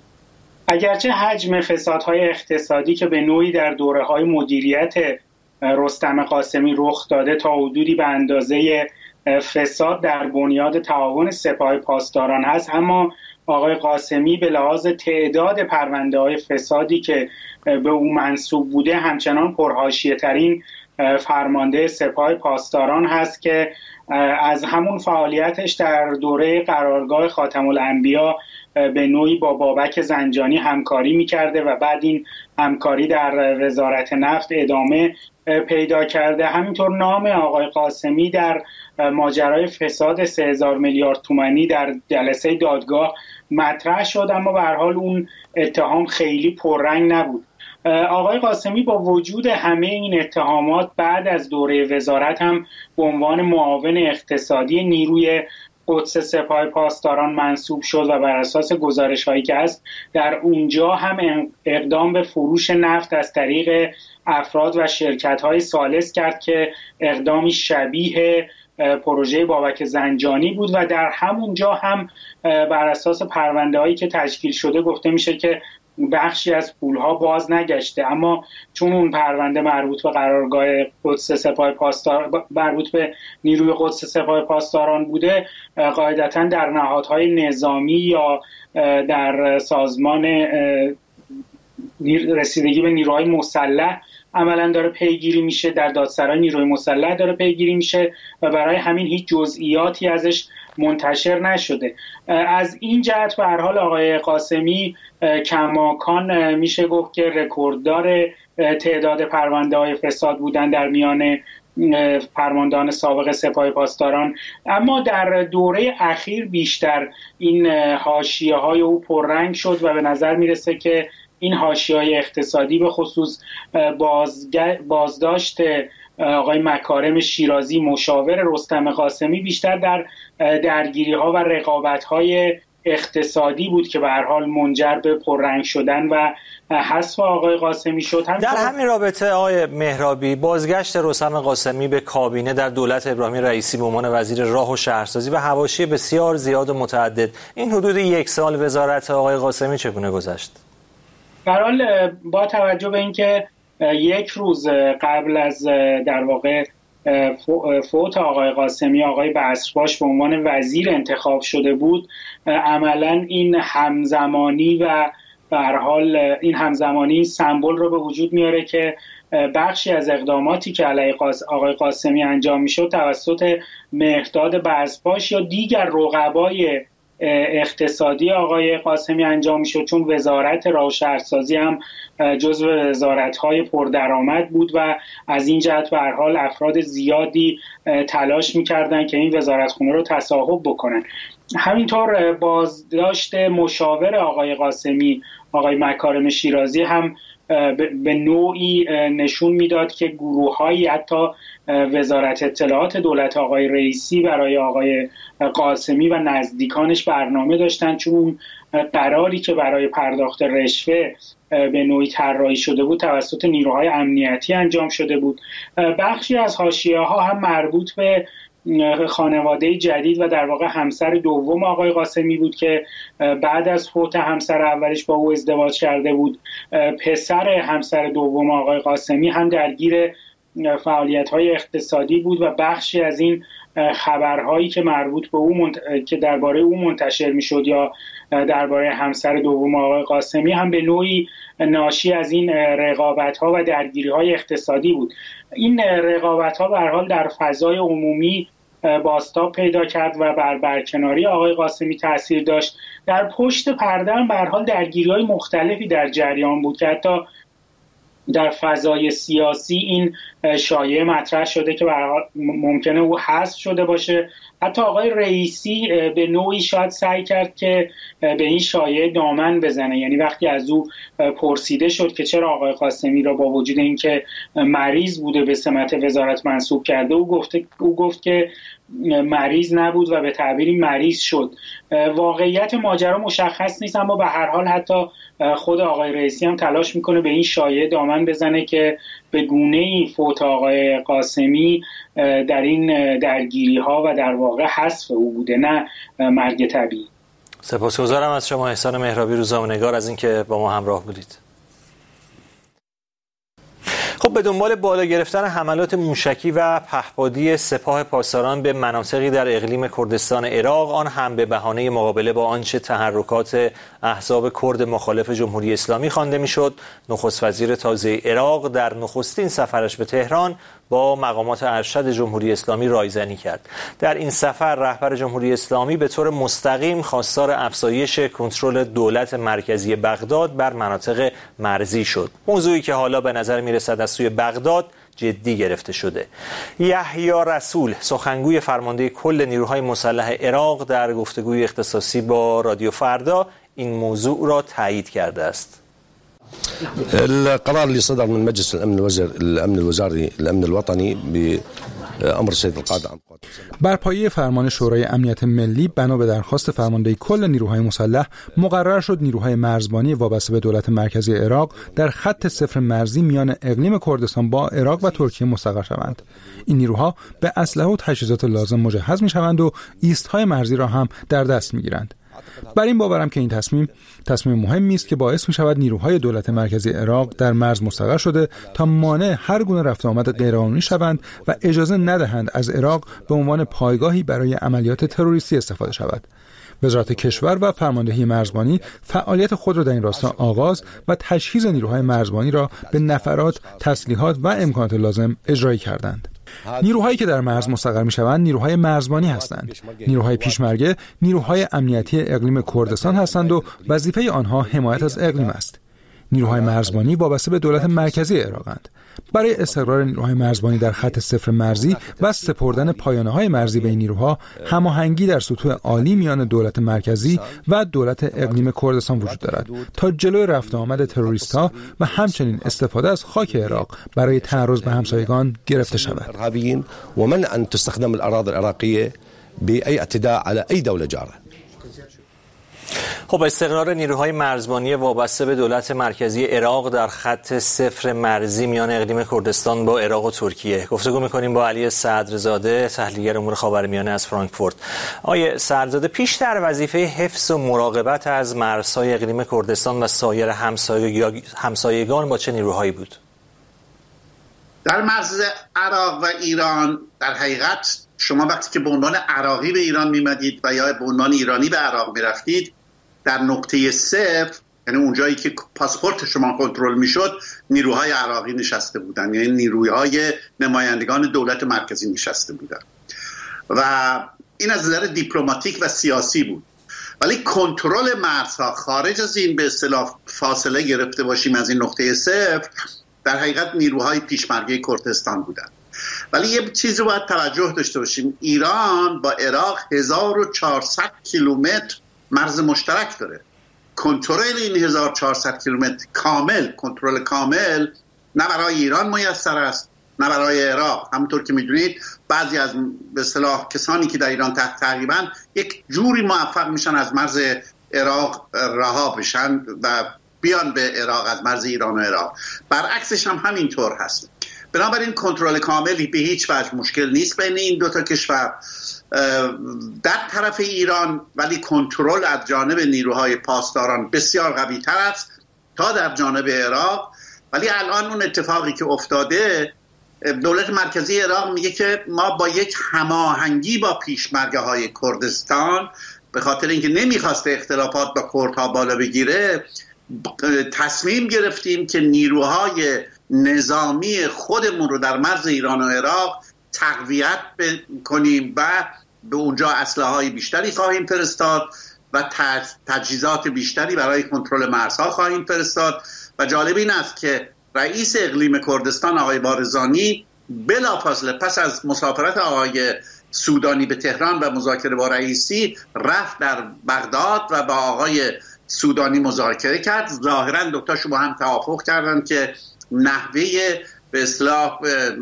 اگرچه حجم فسادهای اقتصادی که به نوعی در دوره‌های مدیریت رستم قاسمی رخ داده تا حدودی به اندازه فساد در بنیاد تعاون سپاه پاسداران هست، اما آقای قاسمی به لحاظ تعداد پرونده‌های فسادی که به او منسوب بوده همچنان پرحاشیه ترین فرمانده سپاه پاسداران هست که از همون فعالیتش در دوره قرارگاه خاتم الانبیا به نوعی با بابک زنجانی همکاری می‌کرده و بعد این همکاری در وزارت نفت ادامه پیدا کرده. همینطور نام آقای قاسمی در ماجرای فساد سه هزار میلیارد تومانی در جلسه دادگاه مطرح شد، اما به هر حال اون اتهام خیلی پررنگ نبود. آقای قاسمی با وجود همه این اتهامات بعد از دوره وزارت هم به عنوان معاون اقتصادی نیروی قدس سپاه پاسداران منصوب شد و بر اساس گزارش‌هایی که هست در اونجا هم اقدام به فروش نفت از طریق افراد و شرکت‌های ثالث کرد که اقدامی شبیه پروژه بابک زنجانی بود و در همونجا هم بر اساس پرونده‌هایی که تشکیل شده گفته میشه که بخشی از پولها باز نگشته، اما چون اون پرونده مربوط به قرارگاه قدس سپاه پاسدار مربوط به نیروی قدس سپاه پاسداران بوده، قاعدتاً در نهادهای نظامی یا در سازمان رسیدگی به نیروهای مسلح عملاً داره پیگیری میشه، در دادسرای نیروی مسلح داره پیگیری میشه و برای همین هیچ جزئیاتی ازش منتشر نشده. از این جهت به هر حال آقای قاسمی کماکان میشه گفت که رکورددار تعداد پرونده‌های فساد بودن در میان فرماندهان سابق سپاه پاسداران، اما در دوره اخیر بیشتر این حاشیه‌های او پررنگ شد و به نظر میرسه که این حاشیه‌های اقتصادی به خصوص بازداشت آقای مکارم شیرازی مشاور رستم قاسمی بیشتر در درگیری‌ها و رقابت‌های اقتصادی بود که به هر حال منجر به پررنگ شدن و حذف آقای قاسمی شد. هم در همین رابطه آقای مهرابی، بازگشت رستم قاسمی به کابینه در دولت ابراهیم رئیسی به عنوان وزیر راه و شهرسازی و حواشی بسیار زیاد و متعدد، این حدود یک سال وزارت آقای قاسمی چگونه گذشت؟ به هر حال با توجه به اینکه یک روز قبل از در واقع فوت آقای قاسمی آقای بصرباش به عنوان وزیر انتخاب شده بود، عملاً این همزمانی و به هر حال این همزمانی سمبل رو به وجود میاره که بخشی از اقداماتی که علیه آقای قاسمی انجام میشد توسط مهرداد بصرباش یا دیگر رقبای اقتصادی آقای قاسمی انجام میشد، چون وزارت راه و شهرسازی هم جزو وزارت‌های پردرآمد بود و از این جهت به هر حال افراد زیادی تلاش می‌کردند که این وزارتخونه رو تصاحب بکنن. همینطور بازداشت مشاور آقای قاسمی آقای مکارم شیرازی هم به نوعی نشون میداد که گروه‌هایی حتی وزارت اطلاعات دولت آقای رئیسی برای آقای قاسمی و نزدیکانش برنامه داشتن، چون قراری که برای پرداخت رشوه به نوعی طراحی شده بود توسط نیروهای امنیتی انجام شده بود. بخشی از حاشیه‌ها هم مربوط به خانواده جدید و در واقع همسر دوم آقای قاسمی بود که بعد از فوت همسر اولش با او ازدواج کرده بود. پسر همسر دوم آقای قاسمی هم درگیر فعالیت‌های اقتصادی بود و بخشی از این خبرهایی که مربوط به او منت... که درباره او منتشر می‌شد یا درباره همسر دوم آقای قاسمی هم به نوعی ناشی از این رقابت‌ها و درگیری‌های اقتصادی بود. این رقابت‌ها به هر حال در فضای عمومی بازتاب پیدا کرد و بر برکناری آقای قاسمی تاثیر داشت. در پشت پرده هم به هر حال درگیری‌های مختلفی در جریان بود که حتی در فضای سیاسی این شایعه مطرح شده که ممکنه او حذف شده باشه. حتی آقای رئیسی به نوعی شاید سعی کرد که به این شایعه دامن بزنه، یعنی وقتی از او پرسیده شد که چرا آقای قاسمی را با وجود اینکه مریض بوده به سمت وزارت منصوب کرده، او گفت او گفت که مریض نبود و به تعبیری مریض شد. واقعیت ماجرا مشخص نیست، اما به هر حال حتی خود آقای رئیسی هم تلاش میکنه به این شایعه دامن بزنه که به گونه‌ای فوت آقای قاسمی در این درگیری ها و در واقع حذف او بوده، نه مرگ طبیعی. سپاسگزارم از شما احسان مهرابی، روزنامه‌نگار، از اینکه با ما همراه بودید. خب به دنبال بالا گرفتن حملات موشکی و پهپادی سپاه پاسداران به مناطقی در اقلیم کردستان عراق، آن هم به بهانه مقابله با آنچه تحرکات احزاب کرد مخالف جمهوری اسلامی خوانده میشد، نخست وزیر تازه عراق در نخستین سفرش به تهران با مقامات ارشد جمهوری اسلامی رایزنی کرد. در این سفر رهبر جمهوری اسلامی به طور مستقیم خواستار افزایش کنترل دولت مرکزی بغداد بر مناطق مرزی شد، موضوعی که حالا به نظر میرسد از سوی بغداد جدی گرفته شده. یحیی رسول، سخنگوی فرمانده کل نیروهای مسلح عراق، در گفتگوی اختصاصی با رادیو فردا این موضوع را تایید کرده است. القرار اللي صدر من مجلس الامن الوزاري الامن الوزاري الامن الوطني بامر السيد القائد عام القوات بر پایه فرمان شورای امنیت ملی بنا به درخواست فرمانده کل نیروهای مسلح مقرر شد نیروهای مرزبانی وابسته به دولت مرکزی عراق در خط صفر مرزی میان اقلیم کردستان با عراق و ترکیه مستقر شوند. این نیروها به اسلحه و تجهیزات لازم مجهز میشوند و ایستهای مرزی را هم در دست میگیرند. بر این باورم که این تصمیم تصمیم مهمی است که باعث می شود نیروهای دولت مرکزی عراق در مرز مستقر شده تا مانع هر گونه رفت آمد غیرقانونی شوند و اجازه ندهند از عراق به عنوان پایگاهی برای عملیات تروریستی استفاده شود. وزارت کشور و فرماندهی مرزبانی فعالیت خود را در این راستا آغاز و تجهیز نیروهای مرزبانی را به نفرات، تسلیحات و امکانات لازم اجرایی کردند. نیروهایی که در مرز مستقر می‌شوند نیروهای مرزبانی هستند. نیروهای پیشمرگه نیروهای امنیتی اقلیم کردستان هستند و وظیفه آنها حمایت از اقلیم است. نیروهای مرزبانی وابسته به دولت مرکزی عراقند. برای استقرار نیروهای مرزبانی در خط صفر مرزی و سپردن پایانه‌های مرزی به این نیروها، هماهنگی در سطوح عالی میان دولت مرکزی و دولت اقلیم کردستان وجود دارد تا جلوی رفت آمد تروریست‌ها و همچنین استفاده از خاک عراق برای تعرض به همسایگان گرفته شود. و من ان تستخدم الاراضي العراقيه باي اعتداء على اي دوله جاره. خب استقرار نیروهای مرزبانی وابسته به دولت مرکزی عراق در خط صفر مرزی میان اقلیم کردستان با عراق و ترکیه. گفتگو می‌کنیم با علی صدرزاده، تحلیلگر امور خاورمیانه از فرانکفورت. آقای صدرزاده، پیشتر وظیفه حفظ و مراقبت از مرزهای اقلیم کردستان و سایر همسایگان با چه نیروهایی بود؟ در مرز عراق و ایران در حقیقت شما وقتی که به عنوان عراقی به ایران میمدید و یا به عنوان ایرانی به عراق میرفتید، در نقطه صفر، یعنی اونجایی که پاسپورت شما کنترل میشد، نیروهای عراقی نشسته بودن، یعنی نیروهای نمایندگان دولت مرکزی نشسته بودن و این از نظر دیپلماتیک و سیاسی بود. ولی کنترل مرزها خارج از این به اصطلاح فاصله گرفته باشیم از این نقطه صفر، در حقیقت نیروهای پیشمرگه کردستان بودن. ولی یه چیزی باید توجه داشته باشیم، ایران با عراق هزار و چهارصد کیلومتر مرز مشترک داره. کنترل این هزار و چهارصد کیلومتر کامل، کنترل کامل نه برای ایران میسر است نه برای عراق. همونطور که میدونید بعضی از به اصطلاح کسانی که در ایران تحت تعقیبن یک جوری موفق میشن از مرز عراق رها بشن و بیان به عراق از مرز ایران و عراق. برعکسش هم همینطور هست. بنابراین کنترل کاملی به هیچ وجه مشکل نیست بین این دو تا کشور در طرف ایران، ولی کنترل از جانب نیروهای پاسداران بسیار قوی تر است تا در جانب عراق. ولی الان اون اتفاقی که افتاده، دولت مرکزی عراق میگه که ما با یک هماهنگی با پیشمرگه های کردستان، به خاطر اینکه نمیخواسته اختلافات با کردها بالا بگیره، تصمیم گرفتیم که نیروهای نظامی خودمون رو در مرز ایران و عراق تقویت کنیم و به اونجا اسلحه‌های بیشتری خواهیم فرستاد و تجهیزات بیشتری برای کنترل مرزها خواهیم فرستاد. و جالب این است که رئیس اقلیم کردستان آقای بارزانی بلافاصله پس از مسافرت آقای سودانی به تهران و مذاکره با رئیسی رفت در بغداد و با آقای سودانی مذاکره کرد. ظاهرا دو تاشو با هم توافق کردن که نحوه به اصطلاح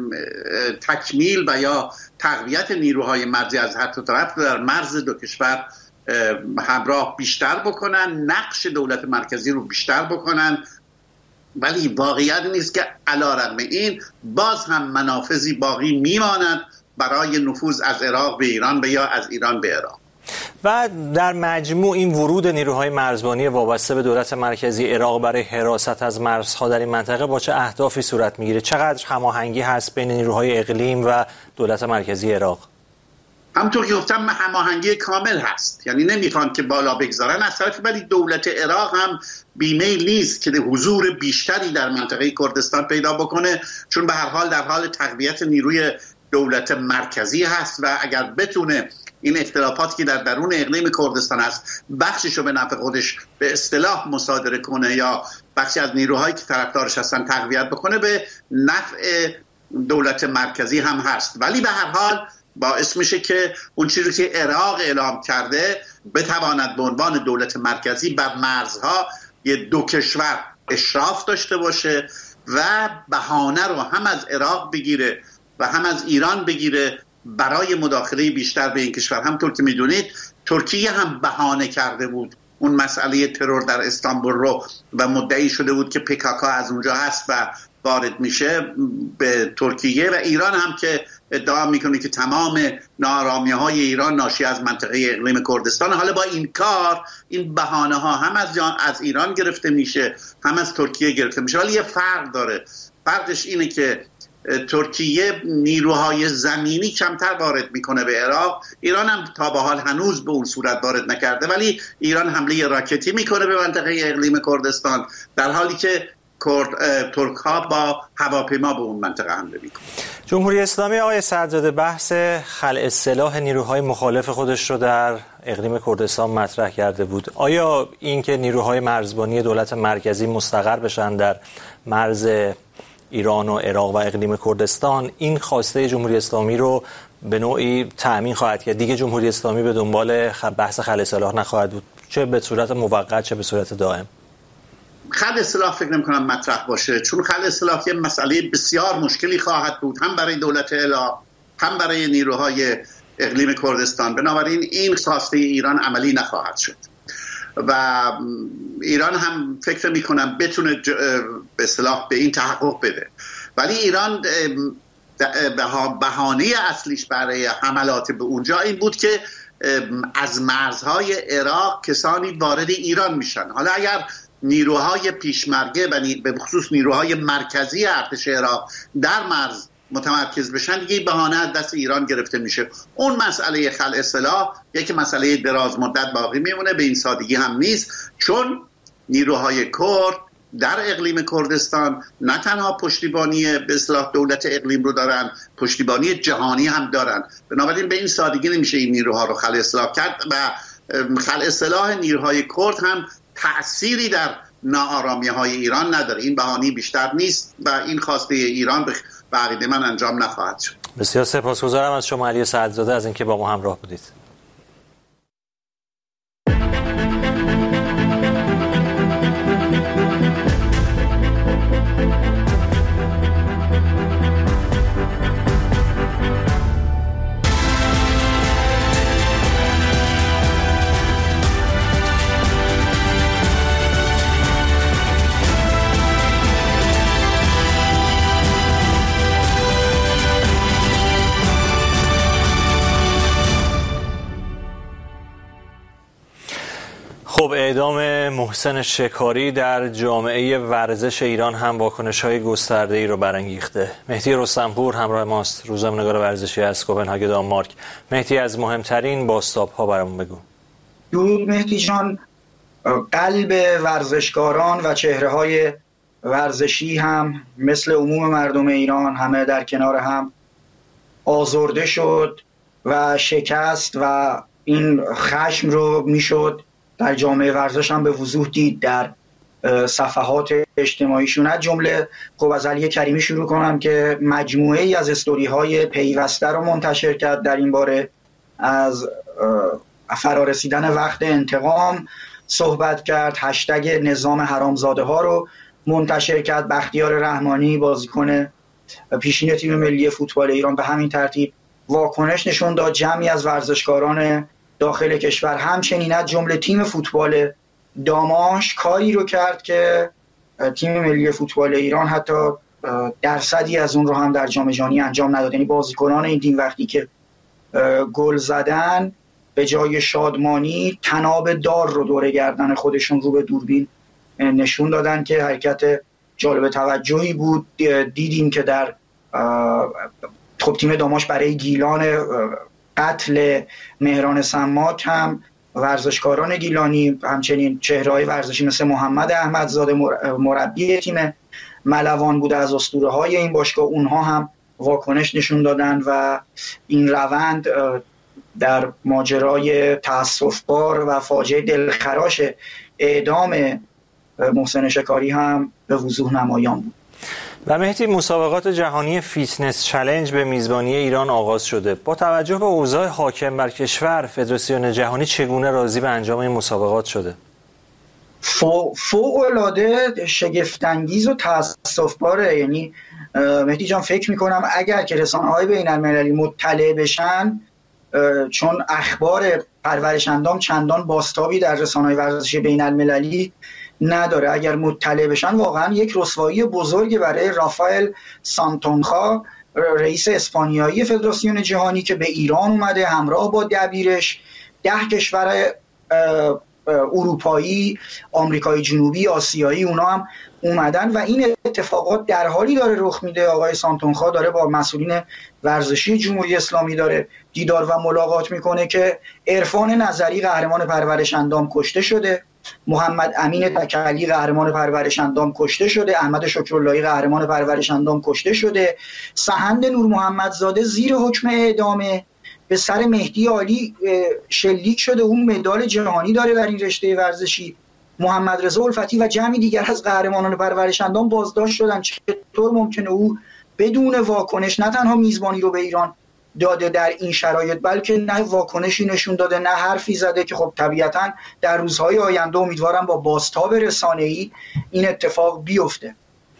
تکمیل و یا تقویت نیروهای مرزی از هر دو طرف در مرز دو کشور همراه بیشتر بکنن، نقش دولت مرکزی رو بیشتر بکنن. ولی واقعیت نیست که علیرغم این باز هم منافذی باقی میماند برای نفوذ از عراق به ایران و یا از ایران به عراق. و در مجموع این ورود نیروهای مرزبانی وابسته به دولت مرکزی عراق برای حراست از مرزها در این منطقه با چه اهدافی صورت میگیره؟ چقدر هماهنگی هست بین نیروهای اقلیم و دولت مرکزی عراق؟ همونطور که گفتم هماهنگی کامل هست، یعنی نمیخوان که بالا بگذارن از طرف، ولی دولت عراق هم بیمیل نیست که حضور بیشتری در منطقه کردستان پیدا بکنه، چون به هر حال در حال تقویت نیروی دولت مرکزی هست و اگر بتونه این اختلافاتی که در درون اقلیم کردستان هست بخششو به نفع خودش به اصطلاح مصادره کنه یا بخشی از نیروهایی که طرفدارش هستن تقویت بکنه، به نفع دولت مرکزی هم هست. ولی به هر حال باعث میشه که اون چیزی که عراق اعلام کرده بتواند به عنوان دولت مرکزی بر مرزها یه دو کشور اشراف داشته باشه و بهانه رو هم از عراق بگیره و هم از ایران بگیره برای مداخله بیشتر به این کشور. همطور که میدونید ترکیه هم بهانه کرده بود اون مسئله ترور در استانبول رو و مدعی شده بود که پیکاکا از اونجا هست و وارد میشه به ترکیه، و ایران هم که ادعا میکنه که تمام ناآرامی‌های ایران ناشی از منطقه اقلیم کردستان. حالا با این کار این بهانه ها هم از جان از ایران گرفته میشه هم از ترکیه گرفته میشه، ولی یه فرق داره. فرقش اینه که ترکیه نیروهای زمینی کمتر وارد میکنه به عراق، ایران هم تا به حال هنوز به اون صورت وارد نکرده، ولی ایران حمله راکتی میکنه به منطقه اقلیم کردستان در حالی که ترک ها با هواپیما به اون منطقه حمله میکنه. جمهوری اسلامی آقای سعدزاده بحث خلع سلاح نیروهای مخالف خودش رو در اقلیم کردستان مطرح کرده بود. آیا این که نیروهای مرزبانی دولت مرکزی مستقر بشن در مرز ایران و عراق و اقلیم کردستان این خواسته جمهوری اسلامی رو به نوعی تأمین خواهد کرد؟ دیگه جمهوری اسلامی به دنبال بحث خلع سلاح نخواهد بود، چه به صورت موقت چه به صورت دائم؟ خلع سلاح فکر نمی‌کنم مطرح باشه، چون خلع سلاح یه مسئله بسیار مشکلی خواهد بود هم برای دولت عراق هم برای نیروهای اقلیم کردستان. بنابراین این خواسته ایران عملی نخواهد شد و ایران هم فکر می‌کنم بتونه به اصطلاح به این تحقق بده. ولی ایران بهانه اصلیش برای حملات به اونجا این بود که از مرزهای عراق کسانی وارد ایران میشن. حالا اگر نیروهای پیشمرگه و به خصوص نیروهای مرکزی ارتش عراق در مرز متمرکز بشن، دیگه بهانه از دست ایران گرفته میشه. اون مسئله خلع سلاح یک مسئله دراز مدت باقی میمونه، به این سادگی هم نیست، چون نیروهای کرد در اقلیم کردستان نه تنها پشتیبانی به اصطلاح دولت اقلیم رو دارن، پشتیبانی جهانی هم دارن. بنابراین به این سادگی نمیشه این نیروها رو خلع سلاح کرد و خلع سلاح نیروهای کرد هم تأثیری در ناآرامی‌های ایران نداره. این بهانه بیشتر نیست و این خواسته ایران به عقیده من انجام نخواهد شد. بسیار سپاسگزارم از شما علی سعدزاده از اینکه با ما همراه بودید. خب اعدام محسن شکاری در جامعه ورزش ایران هم واکنش‌های گسترده‌ای رو برانگیخته. مهدی رستمپور همراه ماست، روزنامه‌نگار ورزشی از کوپنهاگ دانمارک. مهدی، از مهمترین بازتاب‌ها برامون بگو. درود مهدی جان. قلب ورزشکاران و چهره‌های ورزشی هم مثل عموم مردم ایران همه در کنار هم آزرده شد و شکست و این خشم رو میشد در جامعه ورزش هم به وضوح دید در صفحات اجتماعیشون. از جمله خب از علی کریمی شروع کنم که مجموعه ای از استوری های پیوسته رو منتشر کرد در این باره. از فرارسیدن وقت انتقام صحبت کرد، هشتگ نظام حرامزاده ها رو منتشر کرد. بختیار رحمانی بازیکن پیشین تیم ملی فوتبال ایران به همین ترتیب واکنش نشون داد. جمعی از ورزشکاران داخل کشور همچنین از جمله تیم فوتبال داماش کاری رو کرد که تیم ملی فوتبال ایران حتی درصدی از اون رو هم در جام جهانی انجام نداد. یعنی بازیکنان این تیم وقتی که گل زدن به جای شادمانی طناب دار رو دور گردن خودشون رو به دوربین نشون دادن که حرکت جالب توجهی بود. دیدیم که در خب تیم داماش برای گیلان قتل مهران سماک هم ورزشکاران گیلانی همچنین چهره‌های ورزشی مثل محمد احمدزاده مربی تیم ملوان بوده از اسطوره‌های این باشگاه، اونها هم واکنش نشون دادن و این روند در ماجرای تأسف‌بار و فاجعه دلخراش اعدام محسن شکاری هم به وضوح نمایان بود. و مهدی، مسابقات جهانی فیتنس چالش به میزبانی ایران آغاز شده. با توجه به اوضاع حاکم بر کشور، فدراسیون جهانی چگونه راضی به انجام این مسابقات شده؟ فوق‌العاده شگفت‌انگیز و تأسف‌باره. یعنی مهدی جان فکر می‌کنم اگر که رسانه‌های بین‌المللی مطلع بشن، چون اخبار پرورش اندام چندان بازتابی در رسانه‌های ورزشی بین‌المللی نداره، اگر مطلع بشن واقعا یک رسوایی بزرگ برای رافائل سانتونخا، رئیس اسپانیایی فدراسیون جهانی که به ایران اومده همراه با دبیرش. ده کشور اروپایی، آمریکای جنوبی، آسیایی اونا هم اومدن و این اتفاقات در حالی داره رخ میده. آقای سانتونخا داره با مسئولین ورزشی جمهوری اسلامی داره دیدار و ملاقات میکنه که عرفان نظری قهرمان پرورش اندام کشته شده، محمد امین تکلی قهرمان پرورش اندام کشته شده، احمد شکراللهی قهرمان پرورش اندام کشته شده، سهند نور محمدزاده زیر حکم اعدام به سر مهدی عالی شلیک شده، اون مدال جهانی داره در این رشته ورزشی. محمد رضا الفتی و جمعی دیگر از قهرمانان پرورش اندام بازداشت شدن. چطور ممکنه او بدون واکنش نه تنها میزبانی رو به ایران داده در این شرایط، بلکه نه واکنشی نشون داده نه حرفی زده که خب طبیعتاً در روزهای آینده امیدوارم با بازتاب رسانه‌ای این اتفاق بیفته.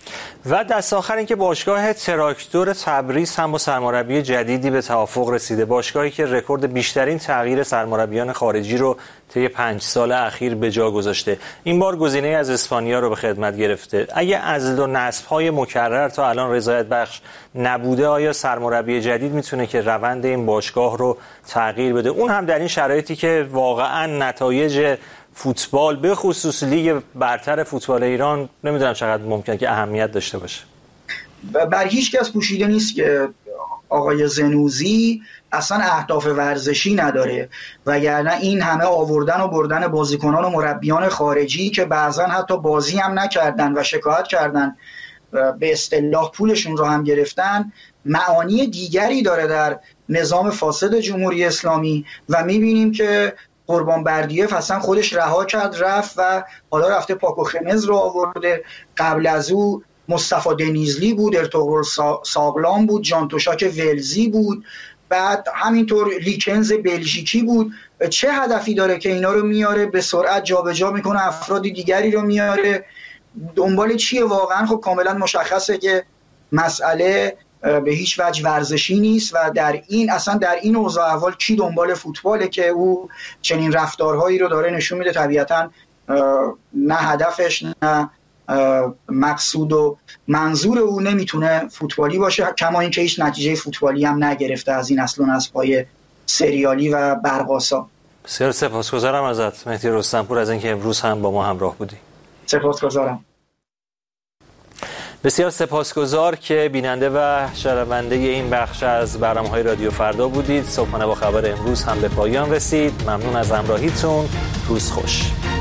و دست آخر این که باشگاه تراکتور تبریز هم با سرمربی جدیدی به توافق رسیده. باشگاهی که رکورد بیشترین تغییر سرمربیان خارجی رو طی پنج سال اخیر به جا گذاشته. این بار گزینه از اسپانیا رو به خدمت گرفته. اگه عزل و نصب‌های مکرر تا الان رضایت بخش نبوده، آیا سرمربی جدید میتونه که روند این باشگاه رو تغییر بده؟ اون هم در این شرایطی که واقعاً نتایج فوتبال به خصوص لیگ برتر فوتبال ایران نمیدونم چقدر ممکنه که اهمیت داشته باشه. بر هیچ کس پوشیده نیست که آقای زنوزی اصلا اهداف ورزشی نداره، وگرنه این همه آوردن و بردن بازیکنان و مربیان خارجی که بعضا حتی بازی هم نکردن و شکایت کردن به اصطلاح پولشون رو هم گرفتن معانی دیگری داره در نظام فاسد جمهوری اسلامی. و میبینیم که قربان بردیف اصلا خودش رها کرد رفت و حالا رفته پاکو خمز رو آورده. قبل از او مصطفی دنیزلی بود، ارطغرل ساغلان بود، جان توشاک ولزی بود، بعد همینطور لیکنز بلژیکی بود. چه هدفی داره که اینا رو میاره به سرعت جابجا میکنه، افراد دیگری رو میاره، دنبال چیه واقعا؟ خب کاملا مشخصه که مسئله به هیچ وجه ورزشی نیست و در این اصلا در این اوضاع احوال کی دنبال فوتباله که او چنین رفتارهایی رو داره نشون میده؟ طبیعتا نه هدفش نه مقصود و منظور او نمیتونه فوتبالی باشه، کما اینکه هیچ نتیجه فوتبالی هم نگرفته از این اصل و نسب‌های سریالی و برقاسا. بسیار سپاسگزارم ازت مهدی رستمپور از اینکه امروز هم با ما همراه بودی. سپاسگزارم. بسیار سپاسگزار که بیننده و شنونده این بخش از برنامه‌های رادیو فردا بودید. صبحانه با خبر امروز هم به پایان رسید. ممنون از همراهیتون. روز خوش.